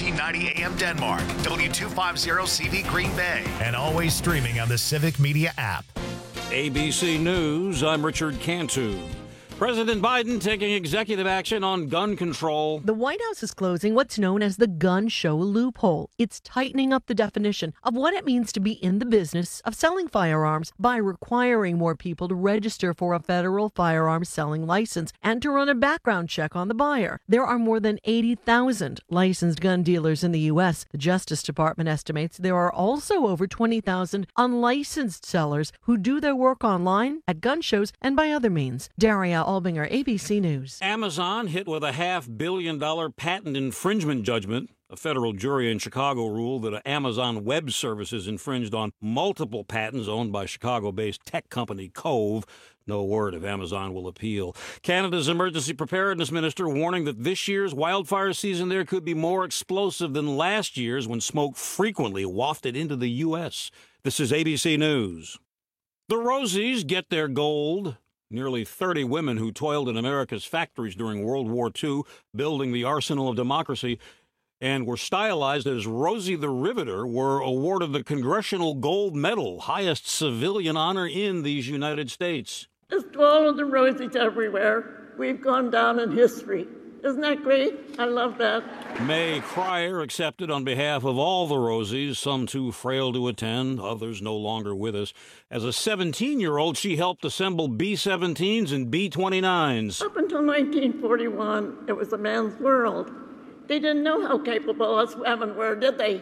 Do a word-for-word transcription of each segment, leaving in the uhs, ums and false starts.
thirteen ninety A M Denmark, W two fifty C V Green Bay, and always streaming on the Civic Media app. A B C News, I'm Richard Cantu. President Biden taking executive action on gun control. The White House is closing what's known as the gun show loophole. It's tightening up the definition of what it means to be in the business of selling firearms by requiring more people to register for a federal firearms selling license and to run a background check on the buyer. There are more than eighty thousand licensed gun dealers in the U S. The Justice Department estimates there are also over twenty thousand unlicensed sellers who do their work online, at gun shows, and by other means. Daria Albinger, A B C News. Amazon hit with a half billion dollar patent infringement judgment. A federal jury in Chicago ruled that Amazon Web Services infringed on multiple patents owned by Chicago-based tech company Cove. No word if Amazon will appeal. Canada's emergency preparedness minister warning that this year's wildfire season there could be more explosive than last year's when smoke frequently wafted into the U S. This is A B C News. The Rosies get their gold. Nearly thirty women who toiled in America's factories during World War Two, building the arsenal of democracy, and were stylized as Rosie the Riveter, were awarded the Congressional Gold Medal, highest civilian honor in these United States. Just to all of the Rosies everywhere, we've gone down in history. Isn't that great? I love that. May Cryer accepted on behalf of all the Rosies, some too frail to attend, others no longer with us. As a seventeen-year-old, she helped assemble B seventeens and B twenty-nines. Up until nineteen forty-one, it was a man's world. They didn't know how capable us women were, did they?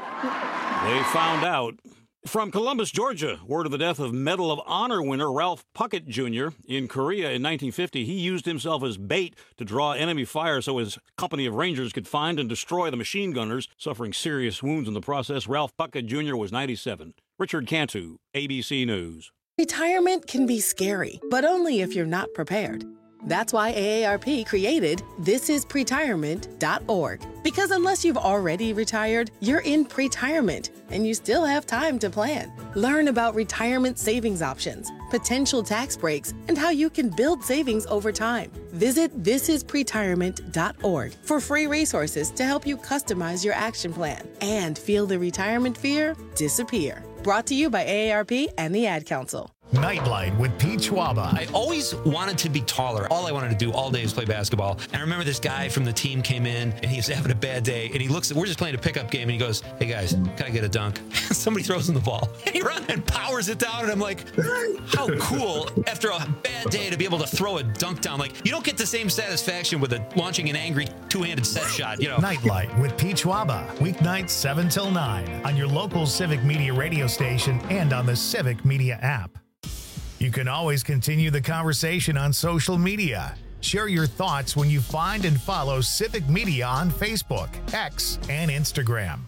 They found out. From Columbus, Georgia, word of the death of Medal of Honor winner Ralph Puckett Junior In Korea in nineteen fifty, he used himself as bait to draw enemy fire so his company of Rangers could find and destroy the machine gunners, suffering serious wounds in the process. Ralph Puckett Junior was ninety-seven. Richard Cantu, A B C News. Retirement can be scary, but only if you're not prepared. That's why A A R P created this is pretirement dot org. Because unless you've already retired, you're in pretirement, and you still have time to plan. Learn about retirement savings options, potential tax breaks, and how you can build savings over time. Visit this is pretirement dot org for free resources to help you customize your action plan and feel the retirement fear disappear. Brought to you by A A R P and the Ad Council. Nightlight with Pete Schwaba. I always wanted to be taller. All I wanted to do all day was play basketball. And I remember this guy from the team came in, and he was having a bad day. And he looks at, we're just playing a pickup game, and he goes, "Hey guys, can I get a dunk?" Somebody throws him the ball. And he runs and powers it down. And I'm like, how cool after a bad day to be able to throw a dunk down. Like, you don't get the same satisfaction with a, launching an angry two-handed set shot, you know. Nightlight with Pete Schwaba. Weeknights seven till nine on your local Civic Media radio station and on the Civic Media app. You can always continue the conversation on social media. Share your thoughts when you find and follow Civic Media on Facebook, X, and Instagram.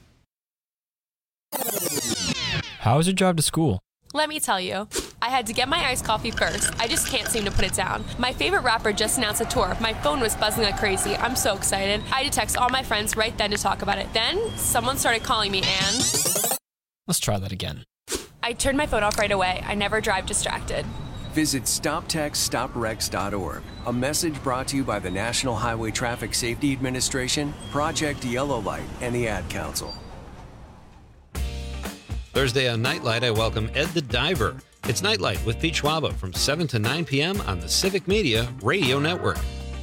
How is your drive to school? Let me tell you, I had to get my iced coffee first. I just can't seem to put it down. My favorite rapper just announced a tour. My phone was buzzing like crazy. I'm so excited. I had to text all my friends right then to talk about it. Then someone started calling me and... Let's try that again. I turned my phone off right away. I never drive distracted. Visit stop text stop wrecks dot org. A message brought to you by the National Highway Traffic Safety Administration, Project Yellow Light, and the Ad Council. Thursday on Nightlight, I welcome Ed the Diver. It's Nightlight with Pete Schwaba from seven to nine p.m. on the Civic Media Radio Network.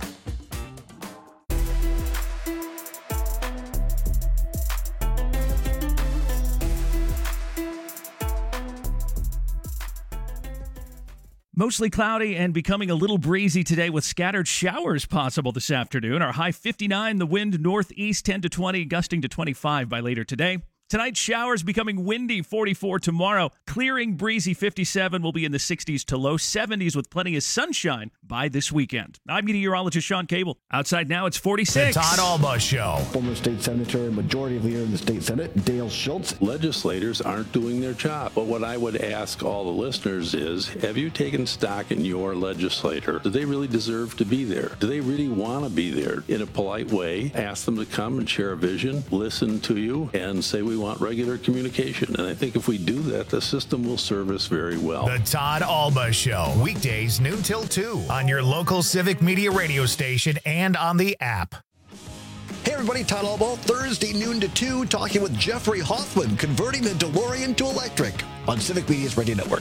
Mostly cloudy and becoming a little breezy today with scattered showers possible this afternoon. Our high fifty-nine, the wind northeast ten to twenty, gusting to twenty-five by later today. Tonight, showers becoming windy, forty-four tomorrow. Clearing, breezy, fifty-seven. Will be in the sixties to low seventies with plenty of sunshine by this weekend. I'm meteorologist Sean Cable. Outside now, it's forty-six. The Todd Alba Show. Former state senator and majority leader in the state senate, Dale Schultz. Legislators aren't doing their job. But what I would ask all the listeners is, have you taken stock in your legislator? Do they really deserve to be there? Do they really want to be there? In a polite way, ask them to come and share a vision, listen to you, and say we want regular communication. And I think if we do that, the system will serve us very well. The Todd Alba Show. Weekdays noon till two on your local Civic Media radio station and on the app. Hey, everybody. everybody. Todd Albo, Thursday noon to two, talking with Jeffrey Hoffman, converting the DeLorean to electric on Civic Media's Radio Network.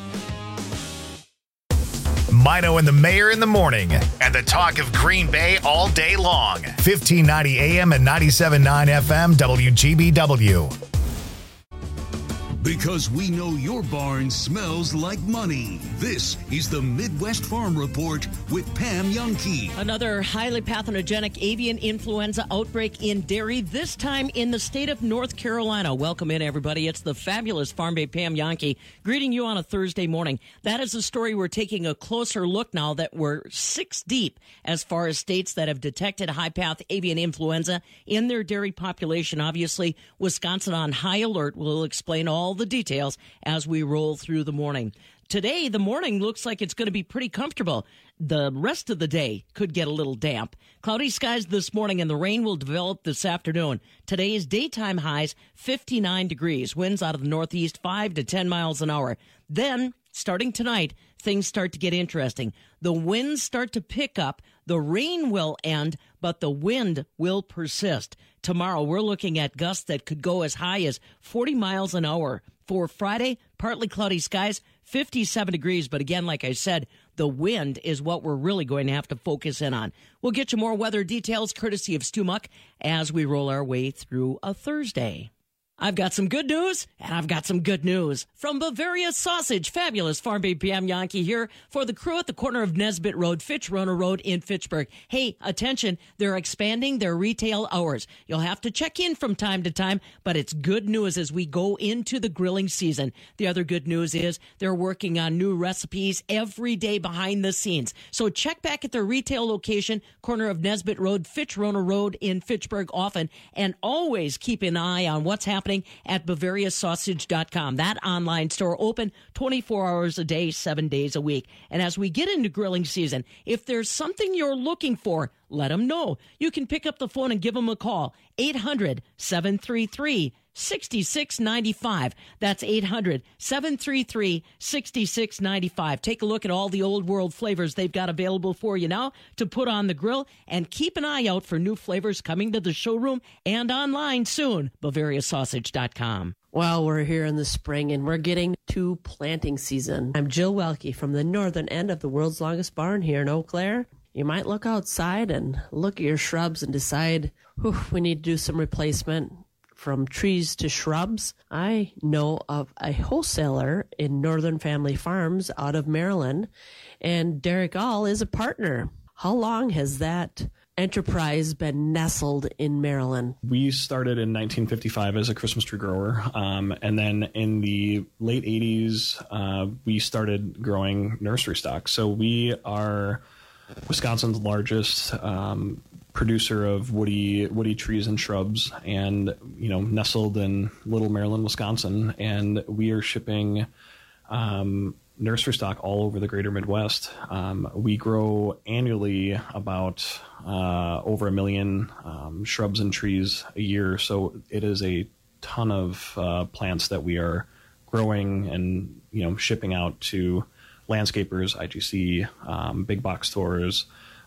Mino and the Mayor in the morning, and the talk of Green Bay all day long. fifteen ninety A M and ninety-seven point nine F M, W G B W. Because we know your barn smells like money. This is the Midwest Farm Report with Pam Jahnke. Another highly pathogenic avian influenza outbreak in dairy, this time in the state of North Carolina. Welcome in, everybody. It's the fabulous Farm Babe Pam Jahnke greeting you on a Thursday morning. That is a story we're taking a closer look now that we're six deep as far as states that have detected high-path avian influenza in their dairy population. Obviously, Wisconsin on high alert. We'll explain all the details as we roll through the morning. Today, the morning looks like it's going to be pretty comfortable. The rest of the day could get a little damp. Cloudy skies this morning, and the rain will develop this afternoon. Today's daytime highs, fifty-nine degrees. Winds out of the northeast, five to ten miles an hour. Then, starting tonight, things start to get interesting. The winds start to pick up. The rain will end, but the wind will persist. Tomorrow, we're looking at gusts that could go as high as forty miles an hour. For Friday, partly cloudy skies, fifty-seven degrees. But again, like I said, the wind is what we're really going to have to focus in on. We'll get you more weather details courtesy of Stu Muck as we roll our way through a Thursday. I've got some good news, and I've got some good news. From Bavaria Sausage, fabulous Farm Babe Pam Jahnke here for the crew at the corner of Nesbitt Road, Fitch-Runner Road in Fitchburg. Hey, attention, they're expanding their retail hours. You'll have to check in from time to time, but it's good news as we go into the grilling season. The other good news is they're working on new recipes every day behind the scenes. So check back at their retail location, corner of Nesbitt Road, Fitch-Runner Road in Fitchburg often, and always keep an eye on what's happening at Bavaria Sausage dot com. That online store open twenty-four hours a day, seven days a week. And as we get into grilling season, if there's something you're looking for, let them know. You can pick up the phone and give them a call. eight hundred, seven three three, six six nine five. That's eight hundred, seven three three, six six nine five. Take a look at all the old world flavors they've got available for you now to put on the grill, and keep an eye out for new flavors coming to the showroom and online soon. Bavaria Sausage dot com. Well, we're here in the spring, and we're getting to planting season. I'm Jill Welke from the northern end of the world's longest barn here in Eau Claire. You might look outside and look at your shrubs and decide, whew, we need to do some replacement from trees to shrubs. I know of a wholesaler in Northern Family Farms out of Maryland, and Derek All is a partner. How long has that enterprise been nestled in Maryland? We started in nineteen fifty-five as a Christmas tree grower, um, and then in the late eighties, uh, we started growing nursery stock. So we are Wisconsin's largest um, producer of woody woody trees and shrubs, and you know, nestled in Little Maryland, Wisconsin, and we are shipping um, nursery stock all over the greater Midwest. Um, we grow annually about uh, over a million um, shrubs and trees a year, so it is a ton of uh, plants that we are growing and you know shipping out to landscapers, I G C, um, big box stores,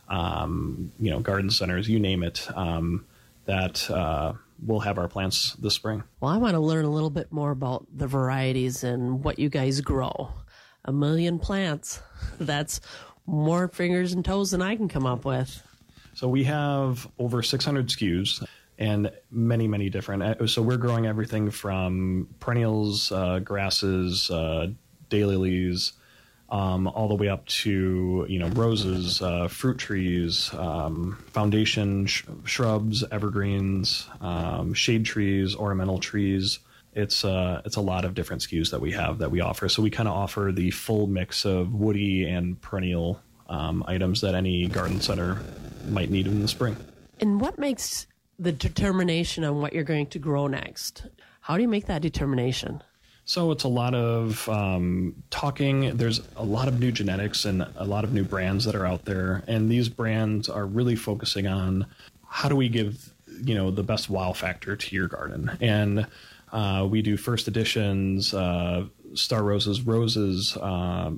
um, you know, garden centers, you name it, um, that uh, we'll have our plants this spring. Well, I want to learn a little bit more about the varieties and what you guys grow. A million plants. That's more fingers and toes than I can come up with. So we have over six hundred S K Us and many, many different. So we're growing everything from perennials, uh, grasses, uh, daylilies, Um, all the way up to, you know, roses, uh, fruit trees, um, foundation sh- shrubs, evergreens, um, shade trees, ornamental trees. It's uh, it's a lot of different S K Us that we have that we offer. So we kind of offer the full mix of woody and perennial um, items that any garden center might need in the spring. And what makes the determination on what you're going to grow next? How do you make that determination? So it's a lot of um, talking. There's a lot of new genetics and a lot of new brands that are out there. And these brands are really focusing on how do we give, you know, the best wow factor to your garden. And uh, we do first editions, uh, Star Roses, Roses, um,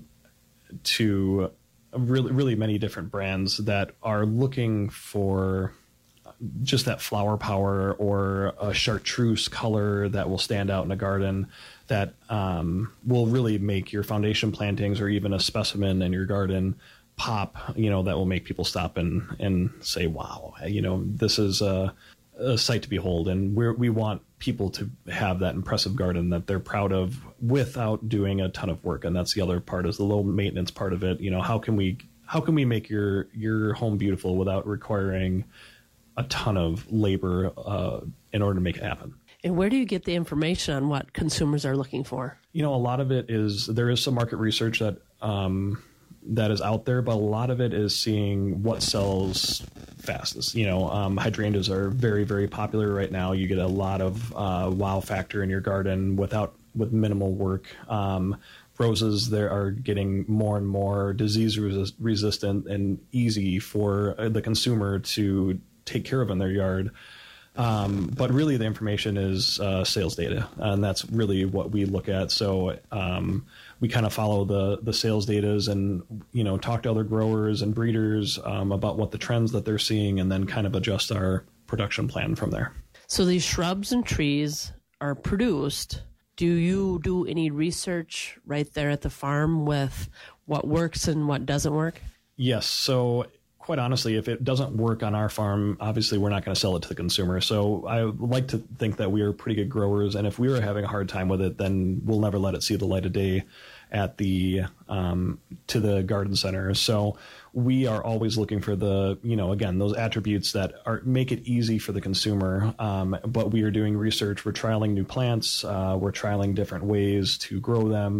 to really, really many different brands that are looking for just that flower power or a chartreuse color that will stand out in a garden that um, will really make your foundation plantings or even a specimen in your garden pop, you know, that will make people stop and, and say, wow, you know, this is a, a sight to behold. And we're, we want people to have that impressive garden that they're proud of without doing a ton of work. And that's the other part, is the low maintenance part of it. You know, how can we how can we make your your home beautiful without requiring a ton of labor uh, in order to make it happen? And where do you get the information on what consumers are looking for? You know, a lot of it is, there is some market research that um, that is out there, but a lot of it is seeing what sells fastest. You know, um, hydrangeas are very, very popular right now. You get a lot of uh, wow factor in your garden without with minimal work. Um, roses, there are getting more and more disease res- resistant and easy for the consumer to take care of in their yard. Um, but really the information is uh, sales data, and that's really what we look at. So um, we kind of follow the the sales data and, you know, talk to other growers and breeders um, about what the trends that they're seeing, and then kind of adjust our production plan from there. So these shrubs and trees are produced. Do you do any research right there at the farm with what works and what doesn't work? Yes. So quite honestly, if it doesn't work on our farm, obviously we're not going to sell it to the consumer. So I like to think that we are pretty good growers, and if we were having a hard time with it, then we'll never let it see the light of day at the um, to the garden center. So we are always looking for the, you know, again, those attributes that are make it easy for the consumer. Um, but we are doing research. We're trialing new plants. Uh, we're trialing different ways to grow them.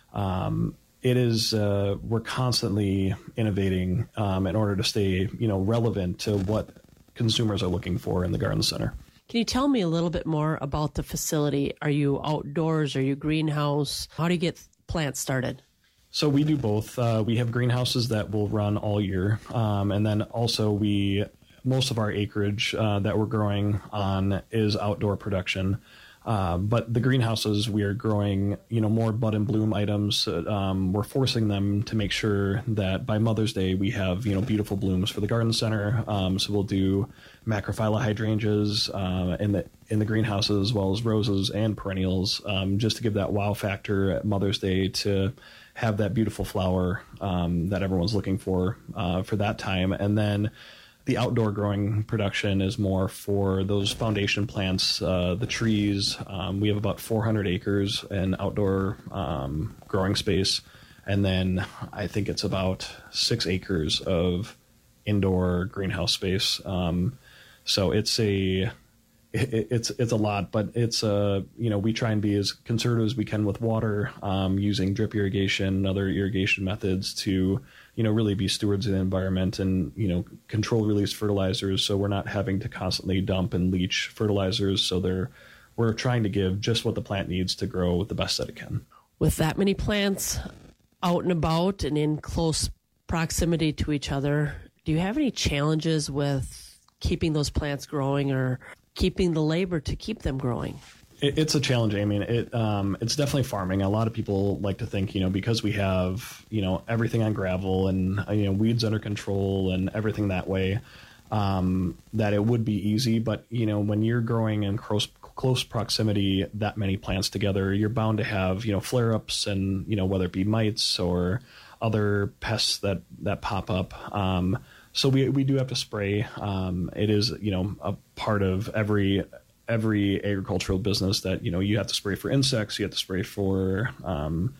Um, It is, uh, we're constantly innovating um, in order to stay, you know, relevant to what consumers are looking for in the garden center. Can you tell me a little bit more about the facility? Are you outdoors? Are you greenhouse? How do you get plants started? So we do both. Uh, we have greenhouses that will run all year. Um, and then also we, most of our acreage uh, that we're growing on is outdoor production. Uh, but the greenhouses, we are growing, you know, more bud and bloom items. Um, we're forcing them to make sure that by Mother's Day we have, you know, beautiful blooms for the garden center. Um, so we'll do macrophylla hydrangeas uh, in the in the greenhouses, as well as roses and perennials, um, just to give that wow factor at Mother's Day, to have that beautiful flower um, that everyone's looking for uh, for that time. And then the outdoor growing production is more for those foundation plants, uh, the trees. Um, we have about four hundred acres in outdoor um, growing space. And then I think it's about six acres of indoor greenhouse space. Um, so it's a, it, it's, it's a lot, but it's a, you know, we try and be as conservative as we can with water, um, using drip irrigation, other irrigation methods to, you know, really be stewards of the environment, and, you know, control release fertilizers. So we're not having to constantly dump and leach fertilizers. So they're, we're trying to give just what the plant needs to grow the best that it can. With that many plants out and about and in close proximity to each other, do you have any challenges with keeping those plants growing or keeping the labor to keep them growing? It's a challenge. I mean, it um, it's definitely farming. A lot of people like to think, you know, because we have, you know, everything on gravel and, you know, weeds under control and everything that way, um, that it would be easy. But, you know, when you're growing in close, close proximity, that many plants together, you're bound to have, you know, flare-ups and, you know, whether it be mites or other pests that, that pop up. Um, so we, we do have to spray. Um, it is, you know, a part of every every agricultural business that, you know, you have to spray for insects, you have to spray for um,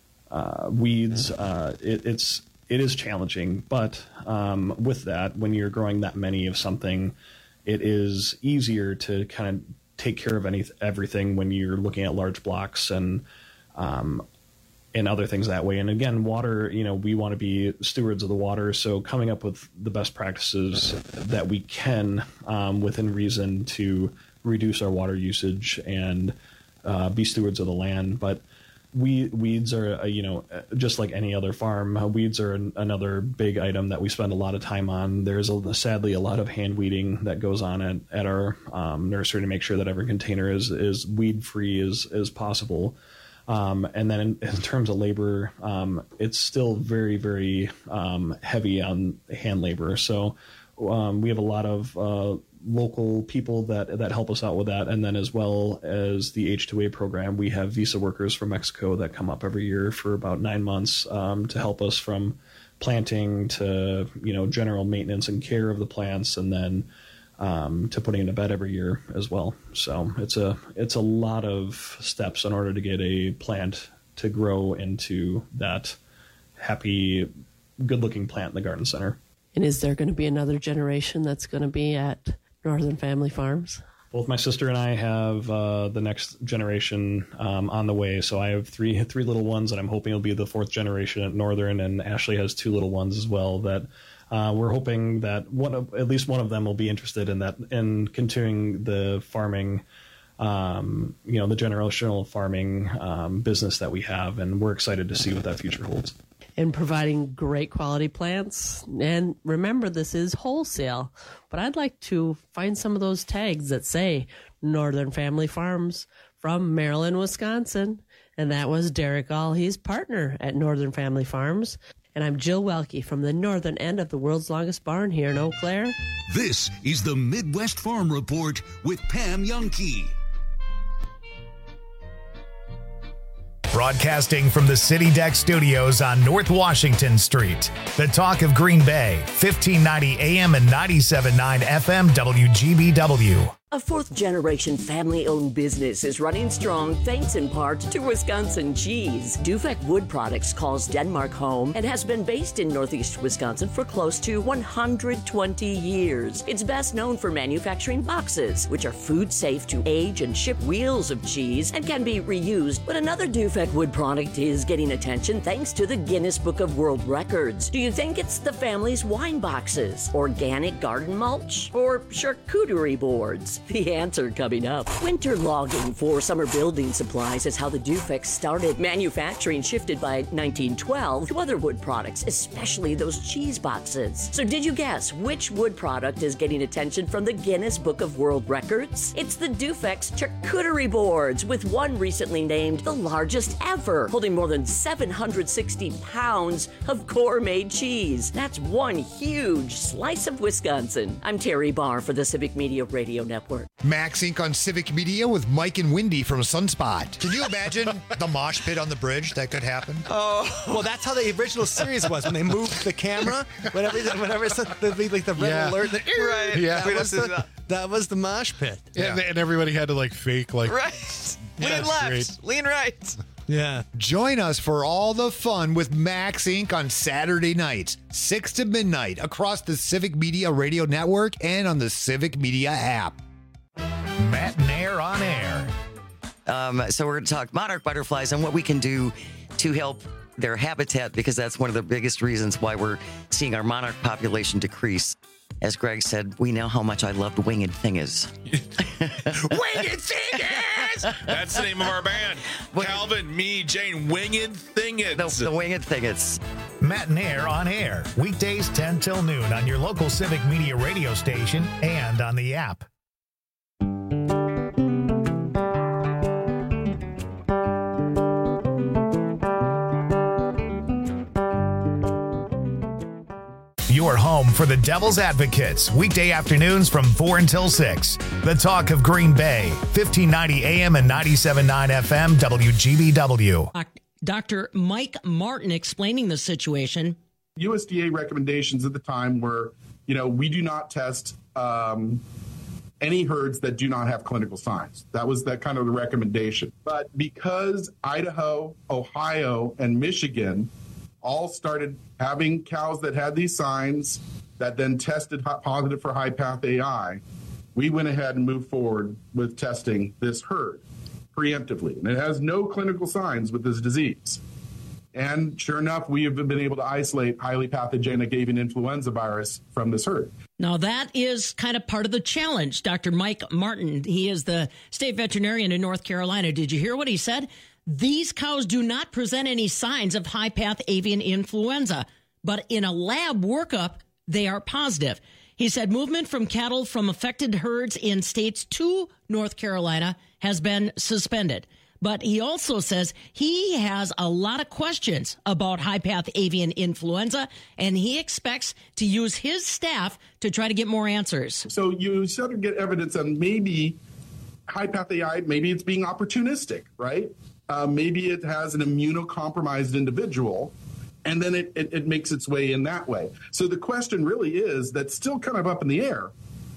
uh, weeds. Uh, it, it's, it is challenging, but um, with that, when you're growing that many of something, it is easier to kind of take care of any, everything when you're looking at large blocks and, um, and other things that way. And again, water, you know, we want to be stewards of the water. So coming up with the best practices that we can um, within reason to reduce our water usage and uh, be stewards of the land. But we, weeds are, uh, you know, just like any other farm, uh, weeds are an, another big item that we spend a lot of time on. There's a, sadly a lot of hand weeding that goes on at, at our um, nursery to make sure that every container is, is weed free as, as possible. Um, and then in, in terms of labor, um, it's still very, very um, heavy on hand labor. So um, we have a lot of uh, local people that that help us out with that, and then as well as the H two A program, we have visa workers from Mexico that come up every year for about nine months um, to help us from planting to, you know, general maintenance and care of the plants, and then um, to putting into bed every year as well. So it's a it's a lot of steps in order to get a plant to grow into that happy, good-looking plant in the garden center. And is there going to be another generation that's going to be at Northern Family Farms? Both my sister and I have uh, the next generation um, on the way. So I have three three little ones, and I'm hoping it'll be the fourth generation at Northern. And Ashley has two little ones as well. That uh, we're hoping that one of, at least one of them will be interested in that, in continuing the farming, um, you know, the generational farming um, business that we have. And we're excited to see what that future holds. And providing great quality plants. And remember, this is wholesale. But I'd like to find some of those tags that say Northern Family Farms from Maryland, Wisconsin. And that was Derek All, he's partner at Northern Family Farms. And I'm Jill Welke from the northern end of the world's longest barn here in Eau Claire. This is the Midwest Farm Report with Pam Jahnke. Broadcasting from the City Deck Studios on North Washington Street. The Talk of Green Bay, fifteen ninety A M and ninety-seven point nine F M W G B W. A fourth-generation family-owned business is running strong thanks in part to Wisconsin cheese. Dufek Wood Products calls Denmark home and has been based in northeast Wisconsin for close to one hundred twenty years. It's best known for manufacturing boxes, which are food safe to age and ship wheels of cheese and can be reused. But another Dufek Wood product is getting attention thanks to the Guinness Book of World Records. Do you think it's the family's wine boxes, organic garden mulch, or charcuterie boards? The answer coming up. Winter logging for summer building supplies is how the Dufek started. Manufacturing shifted by nineteen twelve to other wood products, especially those cheese boxes. So did you guess which wood product is getting attention from the Guinness Book of World Records? It's the Dufek's charcuterie boards, with one recently named the largest ever, holding more than seven hundred sixty pounds of gourmet cheese. That's one huge slice of Wisconsin. I'm Terry Barr for the Civic Media Radio Network. Max Incorporated on Civic Media with Mike and Wendy from Sunspot. Can you imagine the mosh pit on the bridge? That could happen. Oh, well, that's how the original series was when they moved the camera. Whenever, whenever it's the, the, like the red Yeah. alert, the, Right. Yeah. that, was the, that was the mosh pit. Yeah, and, and everybody had to like fake like Right. Yeah, Lean that's left, great. lean right. Yeah. Join us for all the fun with Max Incorporated on Saturday nights, six to midnight, across the Civic Media Radio Network and on the Civic Media app. Matt and Air on Air. Um, so we're going to talk monarch butterflies and what we can do to help their habitat, because that's one of the biggest reasons why we're seeing our monarch population decrease. As Greg said, we know how much I loved Winged Thingers. Winged Thingers! That's the name of our band. Calvin, me, Jane, Winged Thingers. The, the Winged Thingers. Matt and Air on Air. Weekdays ten till noon on your local Civic Media radio station and on the app. Your home for the Devil's Advocates, weekday afternoons from four until six. The Talk of Green Bay, fifteen ninety A M and ninety-seven point nine F M W G B W. Doctor Mike Martin explaining the situation. U S D A recommendations at the time were, you know, we do not test um, any herds that do not have clinical signs. That was that kind of the recommendation. But because Idaho, Ohio, and Michigan all started having cows that had these signs that then tested positive for high path A I, we went ahead and moved forward with testing this herd preemptively. And it has no clinical signs with this disease. And sure enough, we have been able to isolate highly pathogenic avian influenza virus from this herd. Now, that is kind of part of the challenge. Doctor Mike Martin, he is the state veterinarian in North Carolina. Did you hear what he said? These cows do not present any signs of high-path avian influenza, but in a lab workup, they are positive. He said movement from cattle from affected herds in states to North Carolina has been suspended. But he also says he has a lot of questions about high-path avian influenza, and he expects to use his staff to try to get more answers. So you sort of get evidence on maybe high-path A I, maybe it's being opportunistic, right? Uh, maybe it has an immunocompromised individual, and then it, it, it makes its way in that way. So the question really is, that's still kind of up in the air,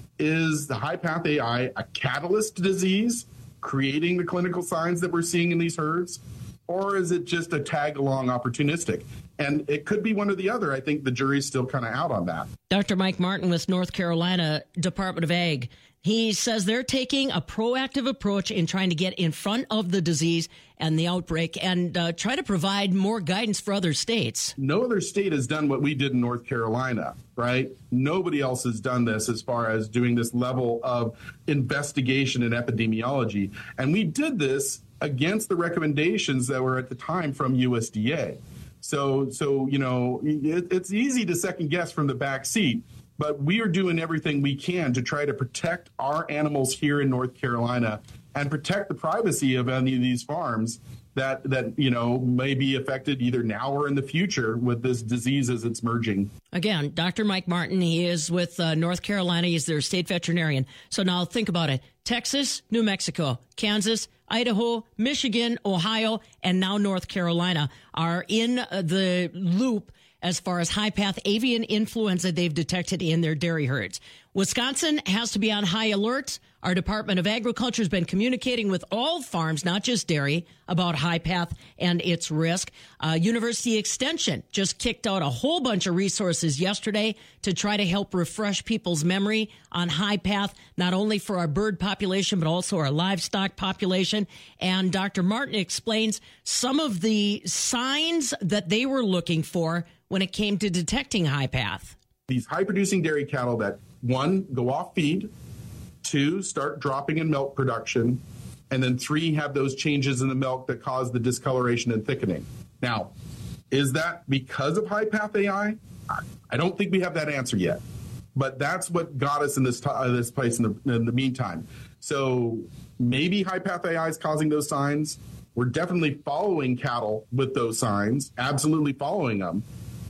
is the high-path A I a catalyst disease creating the clinical signs that we're seeing in these herds, or is it just a tag-along opportunistic? And it could be one or the other. I think the jury's still kind of out on that. Doctor Mike Martin with North Carolina Department of Ag. He says they're taking a proactive approach in trying to get in front of the disease and the outbreak and uh, try to provide more guidance for other states. No other state has done what we did in North Carolina, right? Nobody else has done this as far as doing this level of investigation and epidemiology. And we did this against the recommendations that were at the time from U S D A. So, so you know, it, it's easy to second guess from the back seat. But we are doing everything we can to try to protect our animals here in North Carolina and protect the privacy of any of these farms that, that you know, may be affected either now or in the future with this disease as it's merging. Again, Doctor Mike Martin, he is with uh, North Carolina. He's their state veterinarian. So now think about it. Texas, New Mexico, Kansas, Idaho, Michigan, Ohio, and now North Carolina are in the loop as far as high-path avian influenza they've detected in their dairy herds. Wisconsin has to be on high alert. Our Department of Agriculture has been communicating with all farms, not just dairy, about high-path and its risk. Uh, University Extension just kicked out a whole bunch of resources yesterday to try to help refresh people's memory on high-path, not only for our bird population, but also our livestock population. And Doctor Martin explains some of the signs that they were looking for when it came to detecting high-path. These high-producing dairy cattle that, one, go off feed, two, start dropping in milk production, and then three, have those changes in the milk that cause the discoloration and thickening. Now, is that because of high-path A I? I don't think we have that answer yet, but that's what got us in this, t- uh, this place in the, in the meantime. So maybe high-path A I is causing those signs. We're definitely following cattle with those signs, absolutely following them.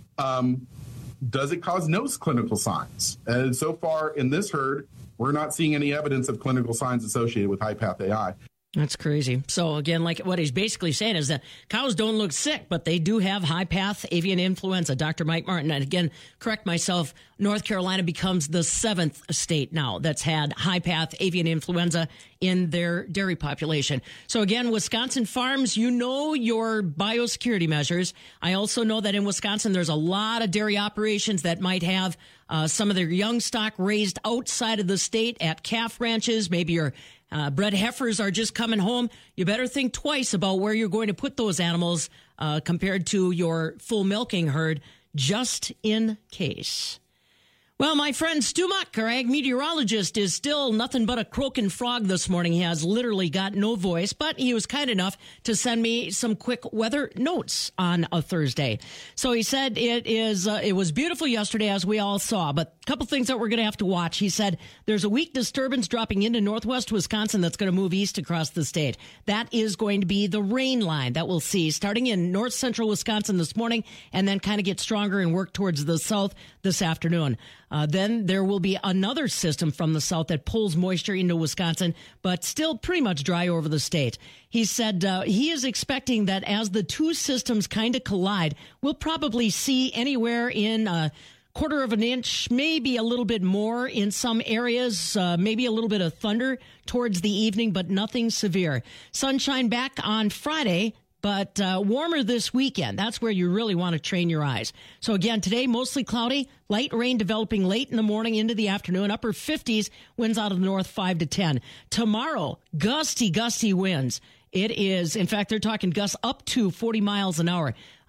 Um, does it cause no clinical signs? And so far in this herd, we're not seeing any evidence of clinical signs associated with high-path A I. That's crazy. So again, like what he's basically saying is that cows don't look sick, but they do have high-path avian influenza. Doctor Mike Martin, and again, correct myself, North Carolina becomes the seventh state now that's had high-path avian influenza in their dairy population. So again, Wisconsin farms, you know your biosecurity measures. I also know that in Wisconsin, there's a lot of dairy operations that might have uh, some of their young stock raised outside of the state at calf ranches. Maybe your Uh, bred heifers are just coming home. You better think twice about where you're going to put those animals uh, compared to your full milking herd, just in case. Well, my friend Stu Muck, our ag meteorologist, is still nothing but a croaking frog this morning. He has literally got no voice, but he was kind enough to send me some quick weather notes on a Thursday. So he said it is uh, it was beautiful yesterday, as we all saw, but a couple things that we're going to have to watch. He said there's a weak disturbance dropping into northwest Wisconsin that's going to move east across the state. That is going to be the rain line that we'll see starting in north central Wisconsin this morning and then kind of get stronger and work towards the south this afternoon. Uh, then there will be another system from the south that pulls moisture into Wisconsin, but still pretty much dry over the state. He said uh, he is expecting that as the two systems kind of collide, we'll probably see anywhere in a quarter of an inch, maybe a little bit more in some areas, uh, maybe a little bit of thunder towards the evening, but nothing severe. Sunshine back on Friday, but uh, warmer this weekend. That's where you really want to train your eyes. So again, today, mostly cloudy, light rain developing late in the morning into the afternoon, upper fifties, winds out of the north five to ten. Tomorrow, gusty, gusty winds. It is, in fact, they're talking gusts up to forty miles an hour.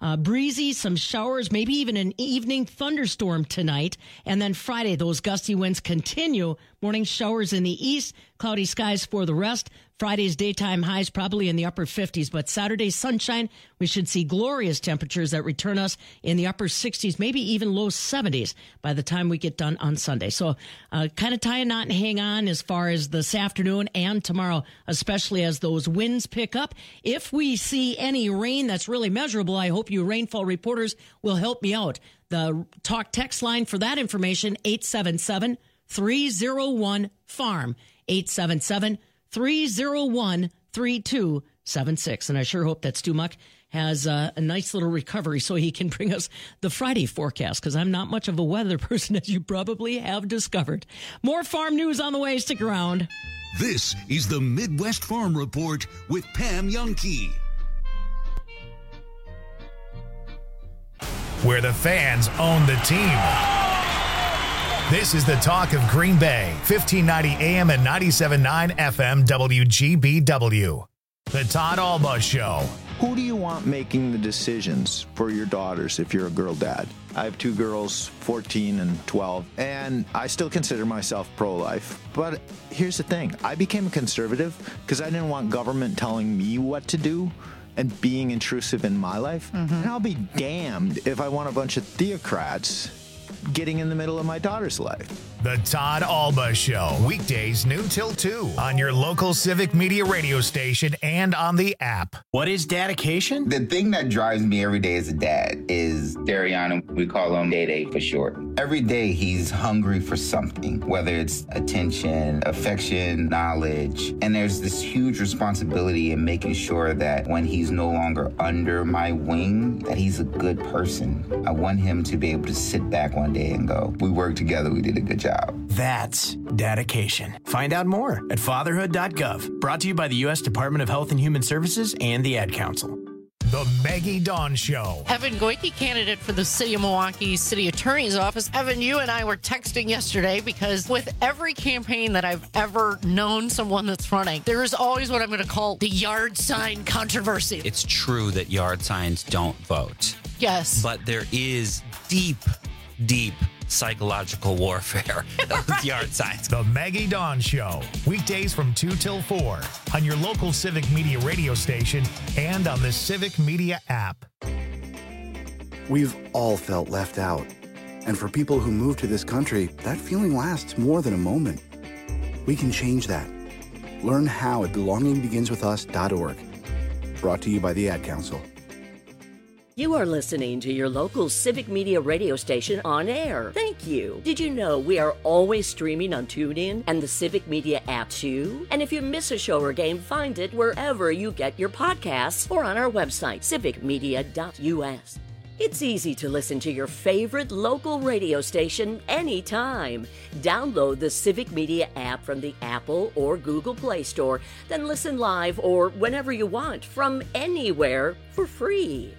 Uh, breezy, some showers, maybe even an evening thunderstorm tonight. And then Friday, those gusty winds continue. Morning showers in the east, cloudy skies for the rest. Friday's daytime highs probably in the upper fifties, but Saturday's sunshine, we should see glorious temperatures that return us in the upper sixties, maybe even low seventies by the time we get done on Sunday. So uh, kind of tie a knot and hang on as far as this afternoon and tomorrow, especially as those winds pick up. If we see any rain that's really measurable, I hope you rainfall reporters will help me out. The talk text line for that information, eight seven seven, three oh one, farm, eight seven seven, three oh one, three two seven six. And I sure hope that Stu Muck has uh, a nice little recovery so he can bring us the Friday forecast, because I'm not much of a weather person, as you probably have discovered. More farm news on the way. Stick around. This is the Midwest Farm Report with Pam Jahnke. Where the fans own the team. This is the talk of Green Bay, fifteen ninety A M and ninety-seven point nine F M W G B W. The Todd Alba Show. Who do you want making the decisions for your daughters if you're a girl dad? I have two girls, fourteen and twelve, and I still consider myself pro-life. But here's the thing. I became a conservative because I didn't want government telling me what to do and being intrusive in my life. Mm-hmm. And I'll be damned if I want a bunch of theocrats getting in the middle of my daughter's life. The Todd Alba Show, weekdays noon till two on your local Civic Media radio station and on the app. What is dedication? The thing that drives me every day as a dad is Dariana. We call him Day Day for short. Every day he's hungry for something, whether it's attention, affection, knowledge. And there's this huge responsibility in making sure that when he's no longer under my wing, that he's a good person. I want him to be able to sit back one day and go, we worked together, we did a good job. That's dedication. Find out more at fatherhood dot gov. Brought to you by the U S Department of Health and Human Services and the Ad Council. The Maggie Dawn Show. Evan Goike, candidate for the City of Milwaukee City Attorney's Office. Evan, you and I were texting yesterday because with every campaign that I've ever known someone that's running, there is always what I'm going to call the yard sign controversy. It's true that yard signs don't vote. Yes. But there is deep, deep psychological warfare with yard signs. The Maggie Dawn Show, weekdays from two till four on your local Civic Media radio station and on the Civic Media app. We've all felt left out. And for people who move to this country, that feeling lasts more than a moment. We can change that. Learn how at belonging begins with us dot org. Brought to you by the Ad Council. You are listening to your local Civic Media radio station on air. Thank you. Did you know we are always streaming on TuneIn and the Civic Media app too? And if you miss a show or game, find it wherever you get your podcasts or on our website, civic media dot U S. It's easy to listen to your favorite local radio station anytime. Download the Civic Media app from the Apple or Google Play Store, then listen live or whenever you want from anywhere for free.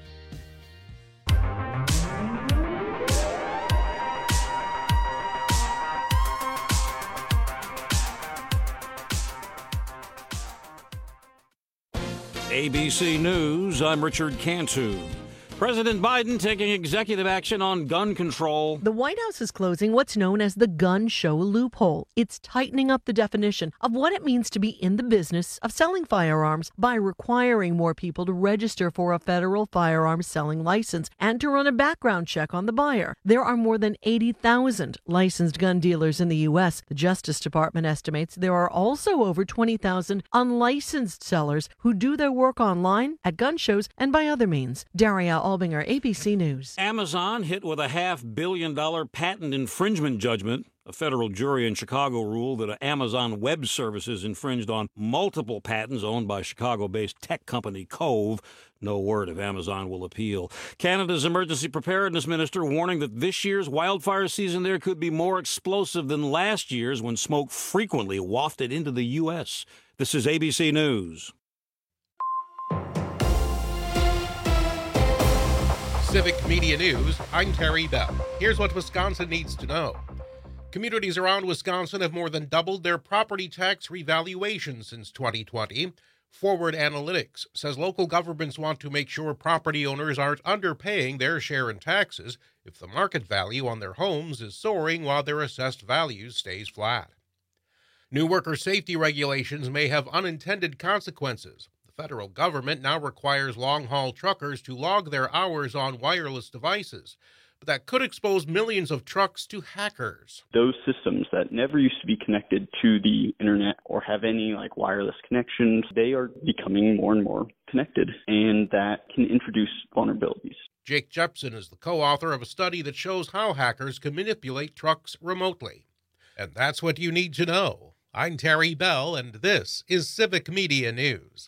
A B C News, I'm Richard Cantu. President Biden taking executive action on gun control. The White House is closing what's known as the gun show loophole. It's tightening up the definition of what it means to be in the business of selling firearms by requiring more people to register for a federal firearms selling license and to run a background check on the buyer. There are more than eighty thousand licensed gun dealers in the U S. The Justice Department estimates there are also over twenty thousand unlicensed sellers who do their work online, at gun shows, and by other means. Daria Albinger, A B C News. Amazon hit with a half billion dollar patent infringement judgment. A federal jury in Chicago ruled that Amazon Web Services infringed on multiple patents owned by Chicago-based tech company Cove. No word if Amazon will appeal. Canada's emergency preparedness minister warning that this year's wildfire season there could be more explosive than last year's when smoke frequently wafted into the U S. This is A B C News. Civic Media News, I'm Terry Bell. Here's what Wisconsin needs to know. Communities around Wisconsin have more than doubled their property tax revaluation since twenty twenty. Forward Analytics says local governments want to make sure property owners aren't underpaying their share in taxes if the market value on their homes is soaring while their assessed value stays flat. New worker safety regulations may have unintended consequences. The federal government now requires long-haul truckers to log their hours on wireless devices, but that could expose millions of trucks to hackers. Those systems that never used to be connected to the internet or have any like wireless connections, they are becoming more and more connected, and that can introduce vulnerabilities. Jake Jepson is the co-author of a study that shows how hackers can manipulate trucks remotely. And that's what you need to know. I'm Terry Bell, and this is Civic Media News.